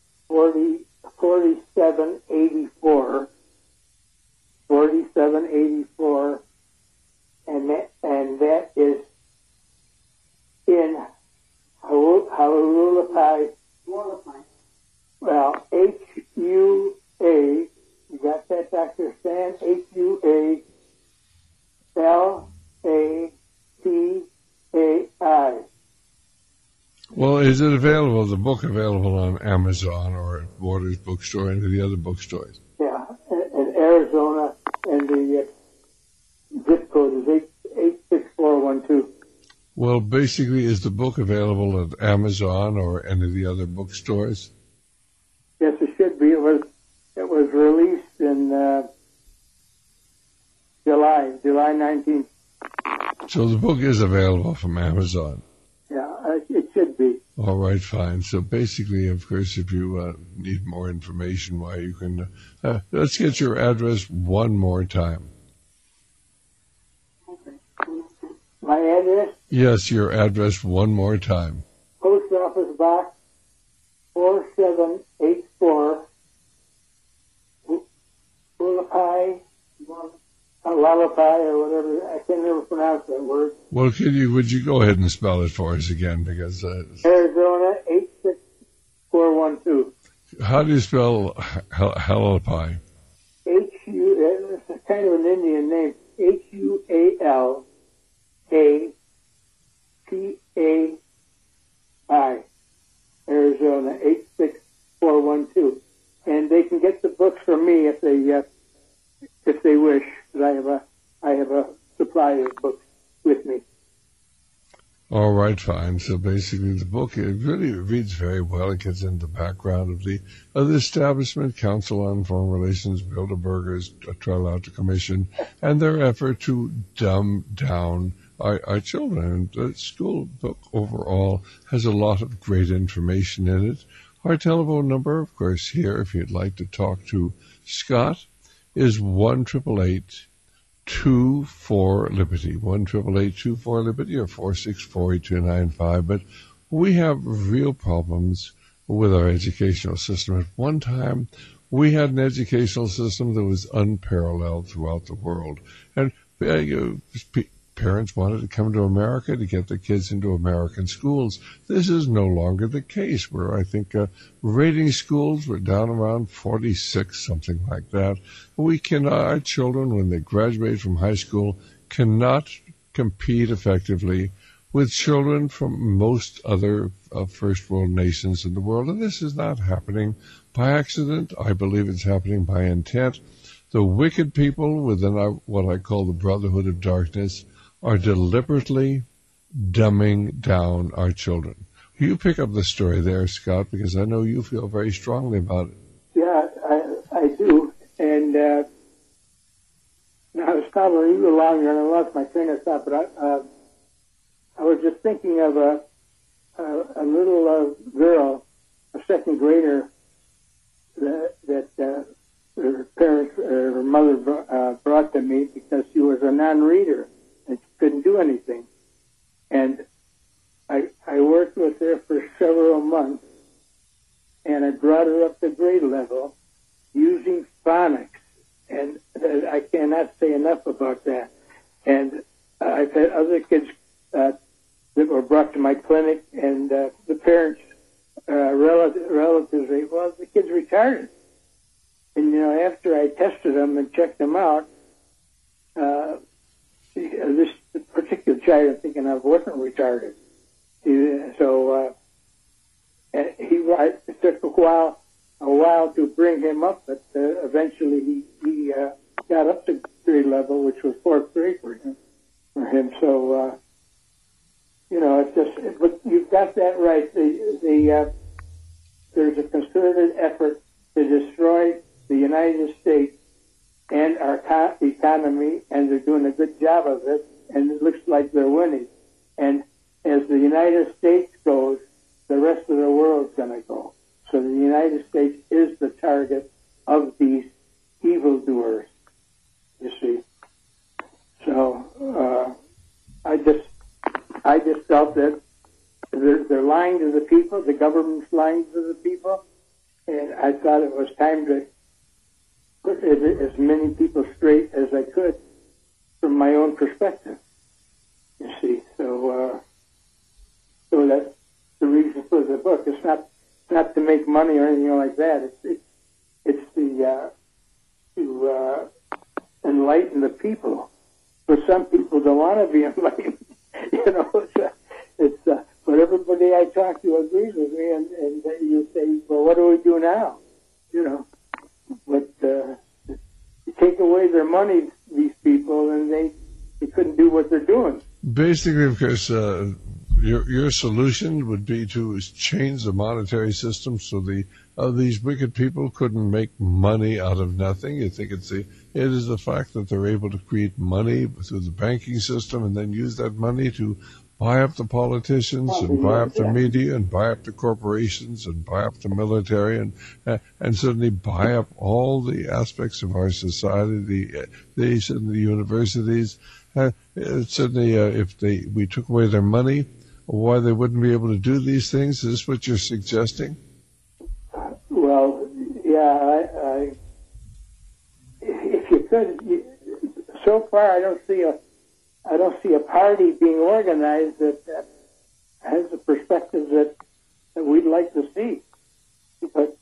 4784, and that is in Hau'ulapai. Well, H-U-A, you got that, Dr. Stan? H-U-A-L-A-P-A-I. well, is it available, the book available on Amazon or at Borders Bookstore and the other bookstores? Yeah, in Arizona, and the zip code is 86412. Well, basically, is the book available at Amazon or any of the other bookstores? Yes, it should be. It was released in July 19th. So the book is available from Amazon. Yeah, it should be. All right, fine. So basically, of course, if you need more information, why you can, let's get your address one more time. My address? Yes, your address one more time. Post Office Box 4784, Hualapai, or whatever. I can never pronounce that word. Well, would you go ahead and spell it for us again? Because Arizona 86412. how do you spell Hualapai? It's kind of an Indian name. Hualapai. Arizona 86412. And they can get the books from me if they wish. I have a supply of books with me. All right, fine. So basically, the book, it really reads very well. It gets into the background of the establishment, Council on Foreign Relations, Bilderberger's Trilateral Commission, and their effort to dumb down our children. And the school book overall has a lot of great information in it. Our telephone number, of course, here, if you'd like to talk to Scott, is 1-888-24-LIBERTY, 1-888-24-LIBERTY, or 464-8295. But we have real problems with our educational system. At one time, we had an educational system that was unparalleled throughout the world. And parents wanted to come to America to get their kids into American schools. This is no longer the case, where I think rating schools were down around 46, something like that. Our children, when they graduate from high school, cannot compete effectively with children from most other first world nations in the world. And this is not happening by accident. I believe it's happening by intent. The wicked people within what I call the Brotherhood of Darkness are deliberately dumbing down our children. You pick up the story there, Scott, because I know you feel very strongly about it. Yeah, I do. And now I was following you along and I lost my train of thought, but I was just thinking of a little girl, a second grader, that her parents, her mother brought to me because she was a non-reader and she couldn't do anything. And I worked with her for several months, and I brought her up to grade level using phonics. And I cannot say enough about that. And I've had other kids that were brought to my clinic, and the parents, relatives say, well, the kid's retarded. And, after I tested them and checked them out, this particular child I'm thinking of wasn't retarded. It took a while to bring him up, but eventually he got up to grade level, which was fourth grade for him. So, it's just, but you've got that right. There's a concerted effort to destroy the United States and our economy, and they're doing a good job of it, and it looks like they're winning. And as the United States goes, the rest of the world's going to go. So the United States is the target of these evildoers, you see. So I just felt that they're lying to the people, the government's lying to the people, and I thought it was time to put as many people straight as I could from my own perspective, you see. So that's the reason for the book. It's not to make money or anything like that. It's to enlighten the people. But some people don't want to be enlightened. But everybody I talk to agrees with me, and you say, well, what do we do now? But you take away their money, these people, and they couldn't do what they're doing. Basically, of course, your solution would be to change the monetary system so these wicked people couldn't make money out of nothing. You think it is the fact that they're able to create money through the banking system and then use that money to buy up the politicians and buy up the media and buy up the corporations and buy up the military and suddenly buy up all the aspects of our society, the universities. Certainly, if we took away their money, why they wouldn't be able to do these things? Is this what you're suggesting? Well, yeah, if you could, so far I don't see a party being organized that has the perspective that we'd like to see. But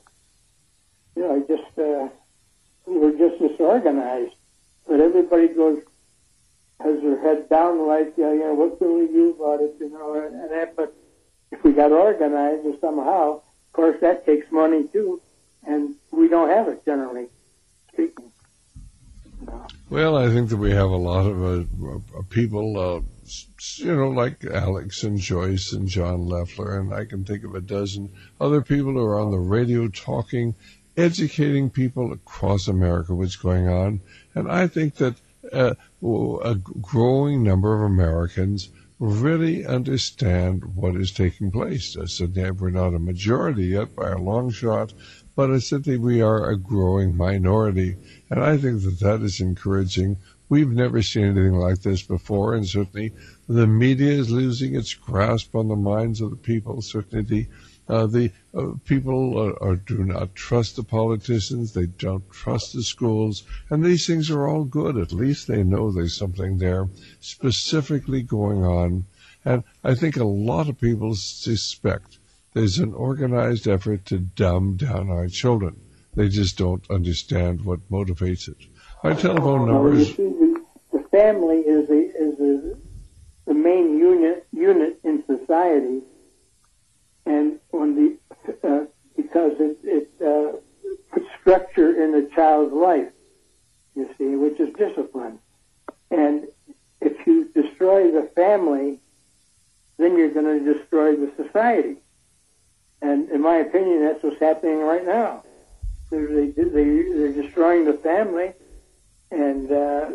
we're just disorganized. But everybody has their head down, like, what can we do about it, and that. But if we got organized somehow, of course, that takes money too, and we don't have it, generally speaking. Well, I think that we have a lot of people, like Alex and Joyce and John Leffler, and I can think of a dozen other people who are on the radio talking, educating people across America what's going on. And I think that a growing number of Americans really understand what is taking place. I said we're not a majority yet by a long shot, but I said that we are a growing minority, and I think that is encouraging. We've never seen anything like this before, and certainly the media is losing its grasp on the minds of the people. Certainly the people do not trust the politicians. They don't trust the schools, and these things are all good. At least they know there's something there specifically going on, and I think a lot of people suspect there's an organized effort to dumb down our children. They just don't understand what motivates it. Our telephone number is... The family is the main unit in society, and when the because it puts structure in a child's life, you see, which is discipline. And if you destroy the family, then you're going to destroy the society. And in my opinion, that's what's happening right now. They're destroying the family, and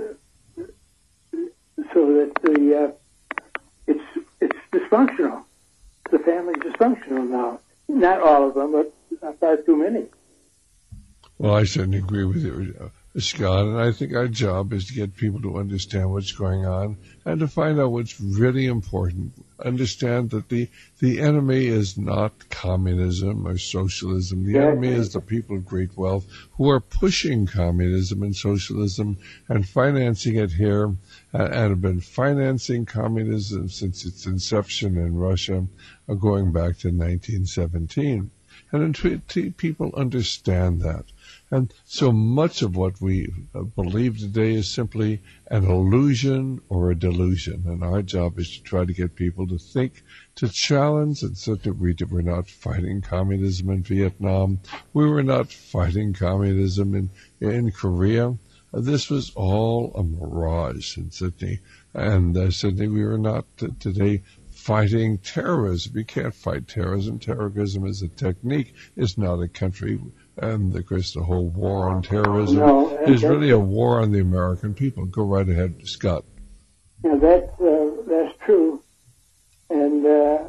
so that it's dysfunctional. The family's dysfunctional now. Not all of them, but far too many. Well, I certainly agree with you, Scott, and I think our job is to get people to understand what's going on and to find out what's really important. Understand that the enemy is not communism or socialism. The enemy is the people of great wealth who are pushing communism and socialism and financing it here and have been financing communism since its inception in Russia, going back to 1917. And until people understand that. And so much of what we believe today is simply an illusion or a delusion. And our job is to try to get people to think, to challenge, and so that we're not fighting communism in Vietnam. We were not fighting communism in Korea. This was all a mirage in Sydney. And Sydney, we were not today fighting terrorism. You can't fight terrorism. Terrorism is a technique. It's not a country. And, of course, the whole war on terrorism is really a war on the American people. Go right ahead, Scott. Yeah, that's true. And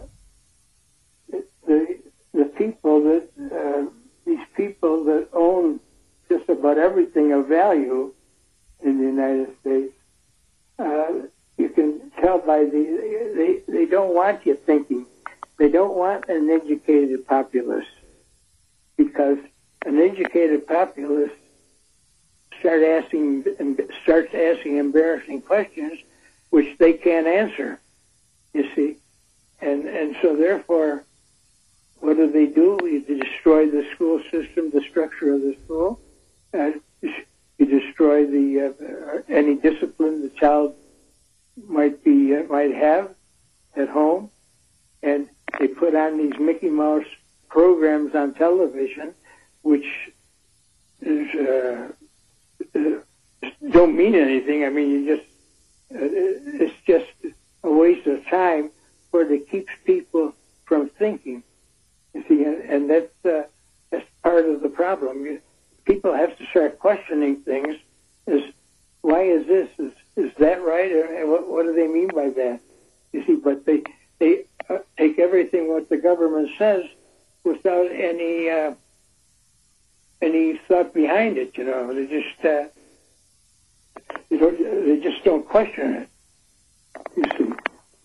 the people that these people that own just about everything of value in the United States, you can tell by they don't want you thinking. They don't want an educated populace, because an educated populace starts asking embarrassing questions which they can't answer, you see. And so therefore, what do? You destroy the school system, the structure of the school. You destroy any discipline the child might have at home. And they put on these Mickey Mouse programs on television, which don't mean anything. I mean, it's just a waste of time, where it keeps people from thinking. You see, and that's part of the problem. People have to start questioning things. Why is this? Is that right? Or what do they mean by that? You see, but they take everything what the government says without any thought behind it. You know, they just don't question it. You see.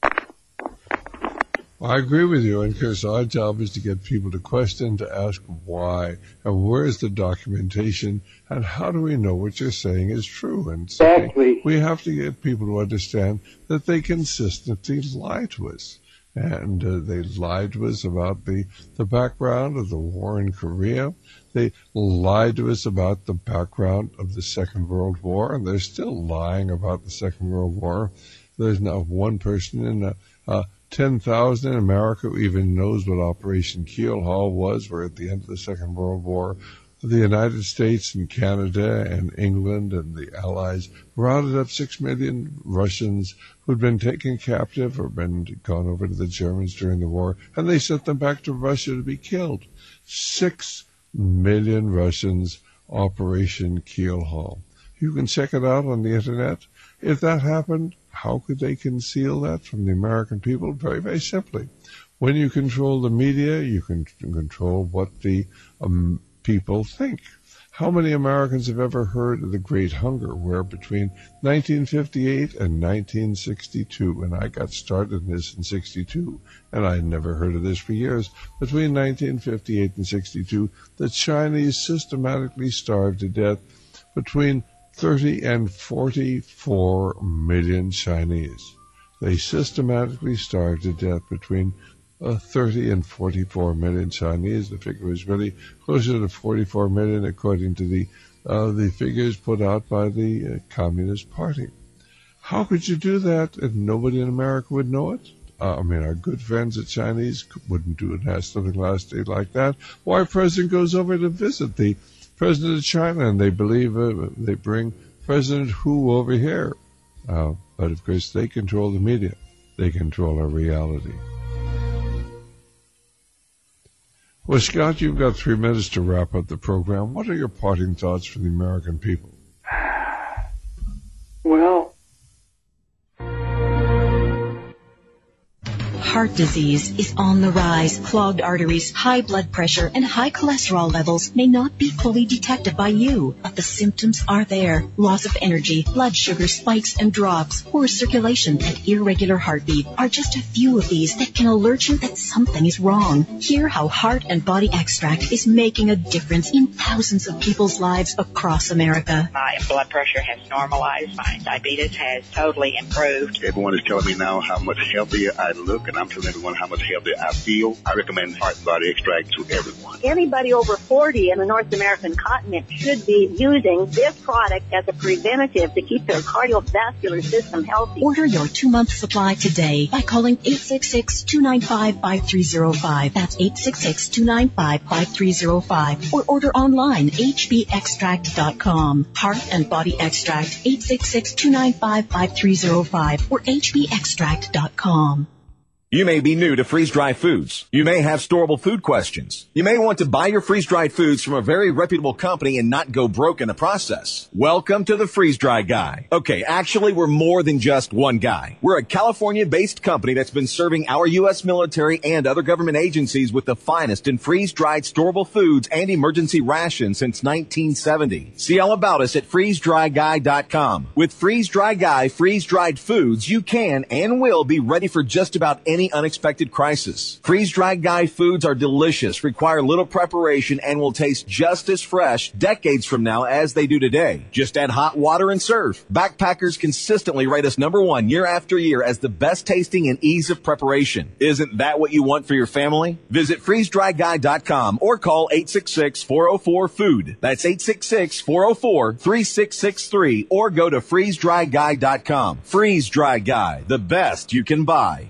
Well, I agree with you, and because our job is to get people to question, to ask why, and where is the documentation, and how do we know what you're saying is true? And exactly. We have to get people to understand that they consistently lie to us. And they lied to us about the background of the war in Korea. They lied to us about the background of the Second World War, and they're still lying about the Second World War. There's not one person in 10,000 in America who even knows what Operation Keelhaul was. We're at the end of the Second World War. The United States and Canada and England and the Allies rounded up 6 million Russians who'd been taken captive or gone over to the Germans during the war, and they sent them back to Russia to be killed. 6 million Russians, Operation Keelhaul. You can check it out on the Internet. If that happened, how could they conceal that from the American people? Very, very simply. When you control the media, you can control what the people think. How many Americans have ever heard of the Great Hunger, where between 1958 and 1962, and I got started in this in 62, and I never heard of this for years, between 1958 and 62, the Chinese systematically starved to death between 30 and 44 million Chinese. They systematically starved to death between 30 and 44 million Chinese. The figure was really closer to 44 million according to the figures put out by the Communist Party. How could you do that and nobody in America would know it? Our good friends at Chinese wouldn't do something last day like that. Why President goes over to visit the President of China, and they believe they bring President Hu over here. But of course, they control the media. They control our reality. Well, Scott, you've got 3 minutes to wrap up the program. What are your parting thoughts for the American people? Well, Heart disease is on the rise. Clogged arteries, high blood pressure, and high cholesterol levels may not be fully detected by you, but the symptoms are there. Loss of energy, blood sugar spikes and drops, poor circulation, and irregular heartbeat are just a few of these that can alert you that something is wrong. Hear how Heart and Body Extract is making a difference in thousands of people's lives across America. My blood pressure has normalized. My diabetes has totally improved. Everyone is telling me now how much healthier I look, and I'm telling everyone how much healthier I feel. I recommend Heart and Body Extract to everyone. Anybody over 40 in the North American continent should be using this product as a preventative to keep their cardiovascular system healthy. Order your 2-month supply today by calling 866-295-5305. That's 866-295-5305. Or order online, hbextract.com. Heart and Body Extract, 866-295-5305 or hbextract.com. You may be new to freeze-dried foods. You may have storable food questions. You may want to buy your freeze-dried foods from a very reputable company and not go broke in the process. Welcome to the Freeze-Dry Guy. Okay, actually, we're more than just one guy. We're a California-based company that's been serving our U.S. military and other government agencies with the finest in freeze-dried storable foods and emergency rations since 1970. See all about us at freezedryguy.com. With Freeze-Dry Guy freeze-dried foods, you can and will be ready for just about any unexpected crisis. Freeze-dried Guy foods are delicious, require little preparation, and will taste just as fresh decades from now as they do today. Just add hot water and serve. Backpackers consistently rate us #1 year after year as the best tasting and ease of preparation. Isn't that what you want for your family? Visit freezedryguy.com or call 866-404-FOOD. That's 866-404-3663 or go to freezedryguy.com. Freeze-Dry Guy, the best you can buy.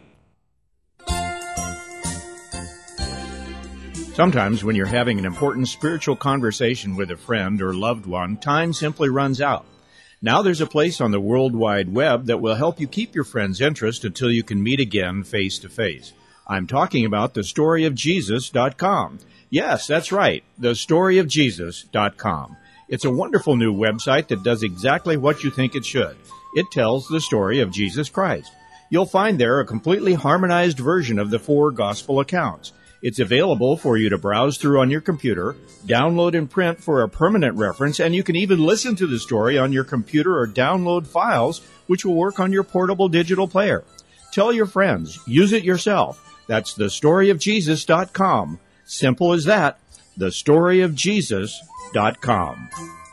Sometimes when you're having an important spiritual conversation with a friend or loved one, time simply runs out. Now there's a place on the World Wide Web that will help you keep your friend's interest until you can meet again face to face. I'm talking about thestoryofjesus.com. Yes, that's right, thestoryofjesus.com. It's a wonderful new website that does exactly what you think it should. It tells the story of Jesus Christ. You'll find there a completely harmonized version of the 4 gospel accounts. It's available for you to browse through on your computer, download and print for a permanent reference, and you can even listen to the story on your computer or download files, which will work on your portable digital player. Tell your friends. Use it yourself. That's thestoryofjesus.com. Simple as that. thestoryofjesus.com.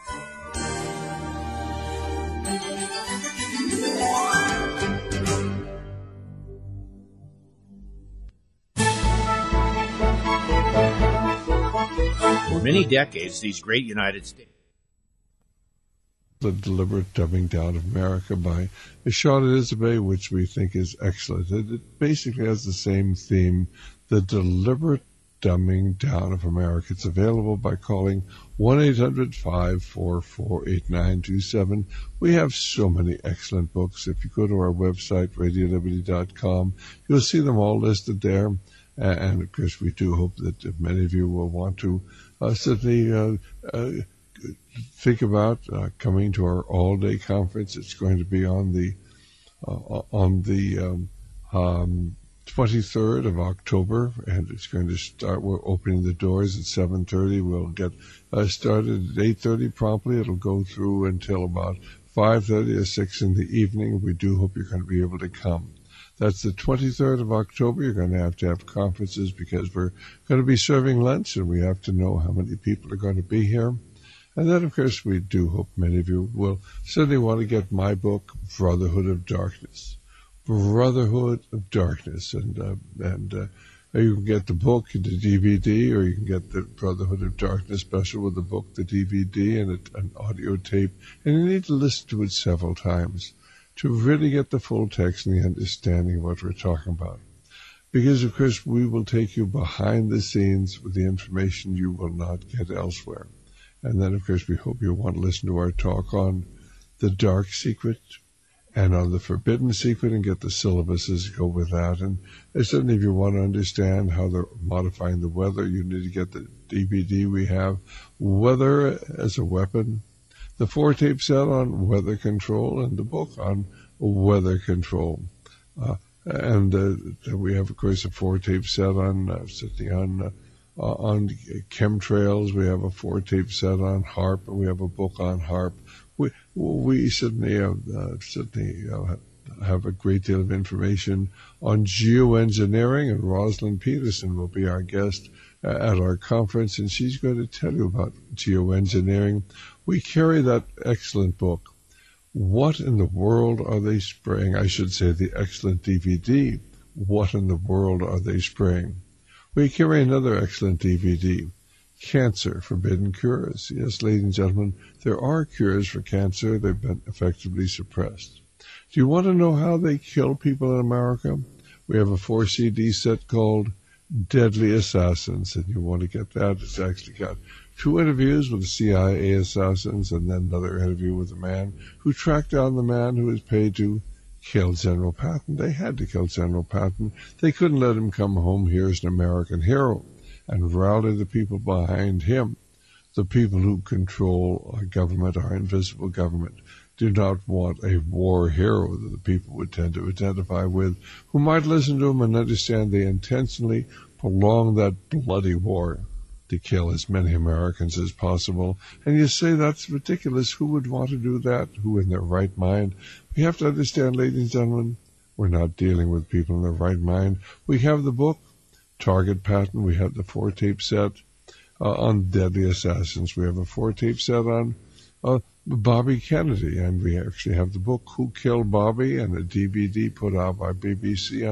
For many decades, these great United States. The Deliberate Dumbing Down of America by Sean Elizabeth, which we think is excellent. It basically has the same theme, the deliberate dumbing down of America. It's available by calling 1-800-544-8927. We have so many excellent books. If you go to our website, radioliberty.com, you'll see them all listed there. And of course, we do hope that many of you will want to certainly think about coming to our all-day conference. It's going to be on the 23rd of October, and it's going to start. We're opening the doors at 7:30. We'll get started at 8:30 promptly. It'll go through until about 5:30 or 6 in the evening. We do hope you're going to be able to come. That's the 23rd of October. You're going to have conferences because we're going to be serving lunch, and we have to know how many people are going to be here. And then, of course, we do hope many of you will certainly want to get my book, Brotherhood of Darkness. Brotherhood of Darkness. And you can get the book, the DVD, or you can get the Brotherhood of Darkness special with the book, the DVD, and an audio tape. And you need to listen to it several times. to really get the full text and the understanding of what we're talking about. Because, of course, we will take you behind the scenes with the information you will not get elsewhere. And then, of course, we hope you'll want to listen to our talk on the dark secret and on the forbidden secret and get the syllabuses that go with that. And certainly if you want to understand how they're modifying the weather, you need to get the DVD we have, Weather as a Weapon, the 4-tape set on weather control, and the book on weather control. And we have, of course, a 4-tape set on chemtrails. We have a 4-tape set on HAARP, and we have a book on HAARP. We certainly have a great deal of information on geoengineering, and Rosalind Peterson will be our guest at our conference, and she's going to tell you about geoengineering. We carry that excellent book, What in the World Are They Spraying? I should say the excellent DVD, What in the World Are They Spraying? We carry another excellent DVD, Cancer, Forbidden Cures. Yes, ladies and gentlemen, there are cures for cancer. They've been effectively suppressed. Do you want to know how they kill people in America? We have a 4-CD set called Deadly Assassins, and you want to get that. It's actually got 2 interviews with the CIA assassins and then another interview with a man who tracked down the man who was paid to kill General Patton. They had to kill General Patton. They couldn't let him come home here as an American hero and rally the people behind him. The people who control our government, our invisible government, do not want a war hero that the people would tend to identify with, who might listen to him and understand they intentionally prolong that bloody war to kill as many Americans as possible. And you say that's ridiculous. Who would want to do that? Who in their right mind? We have to understand, ladies and gentlemen, we're not dealing with people in their right mind. We have the book, Target Patton. We have the 4-tape set on Deadly Assassins. We have a 4-tape set on Bobby Kennedy, and we actually have the book, Who Killed Bobby, and a DVD put out by BBC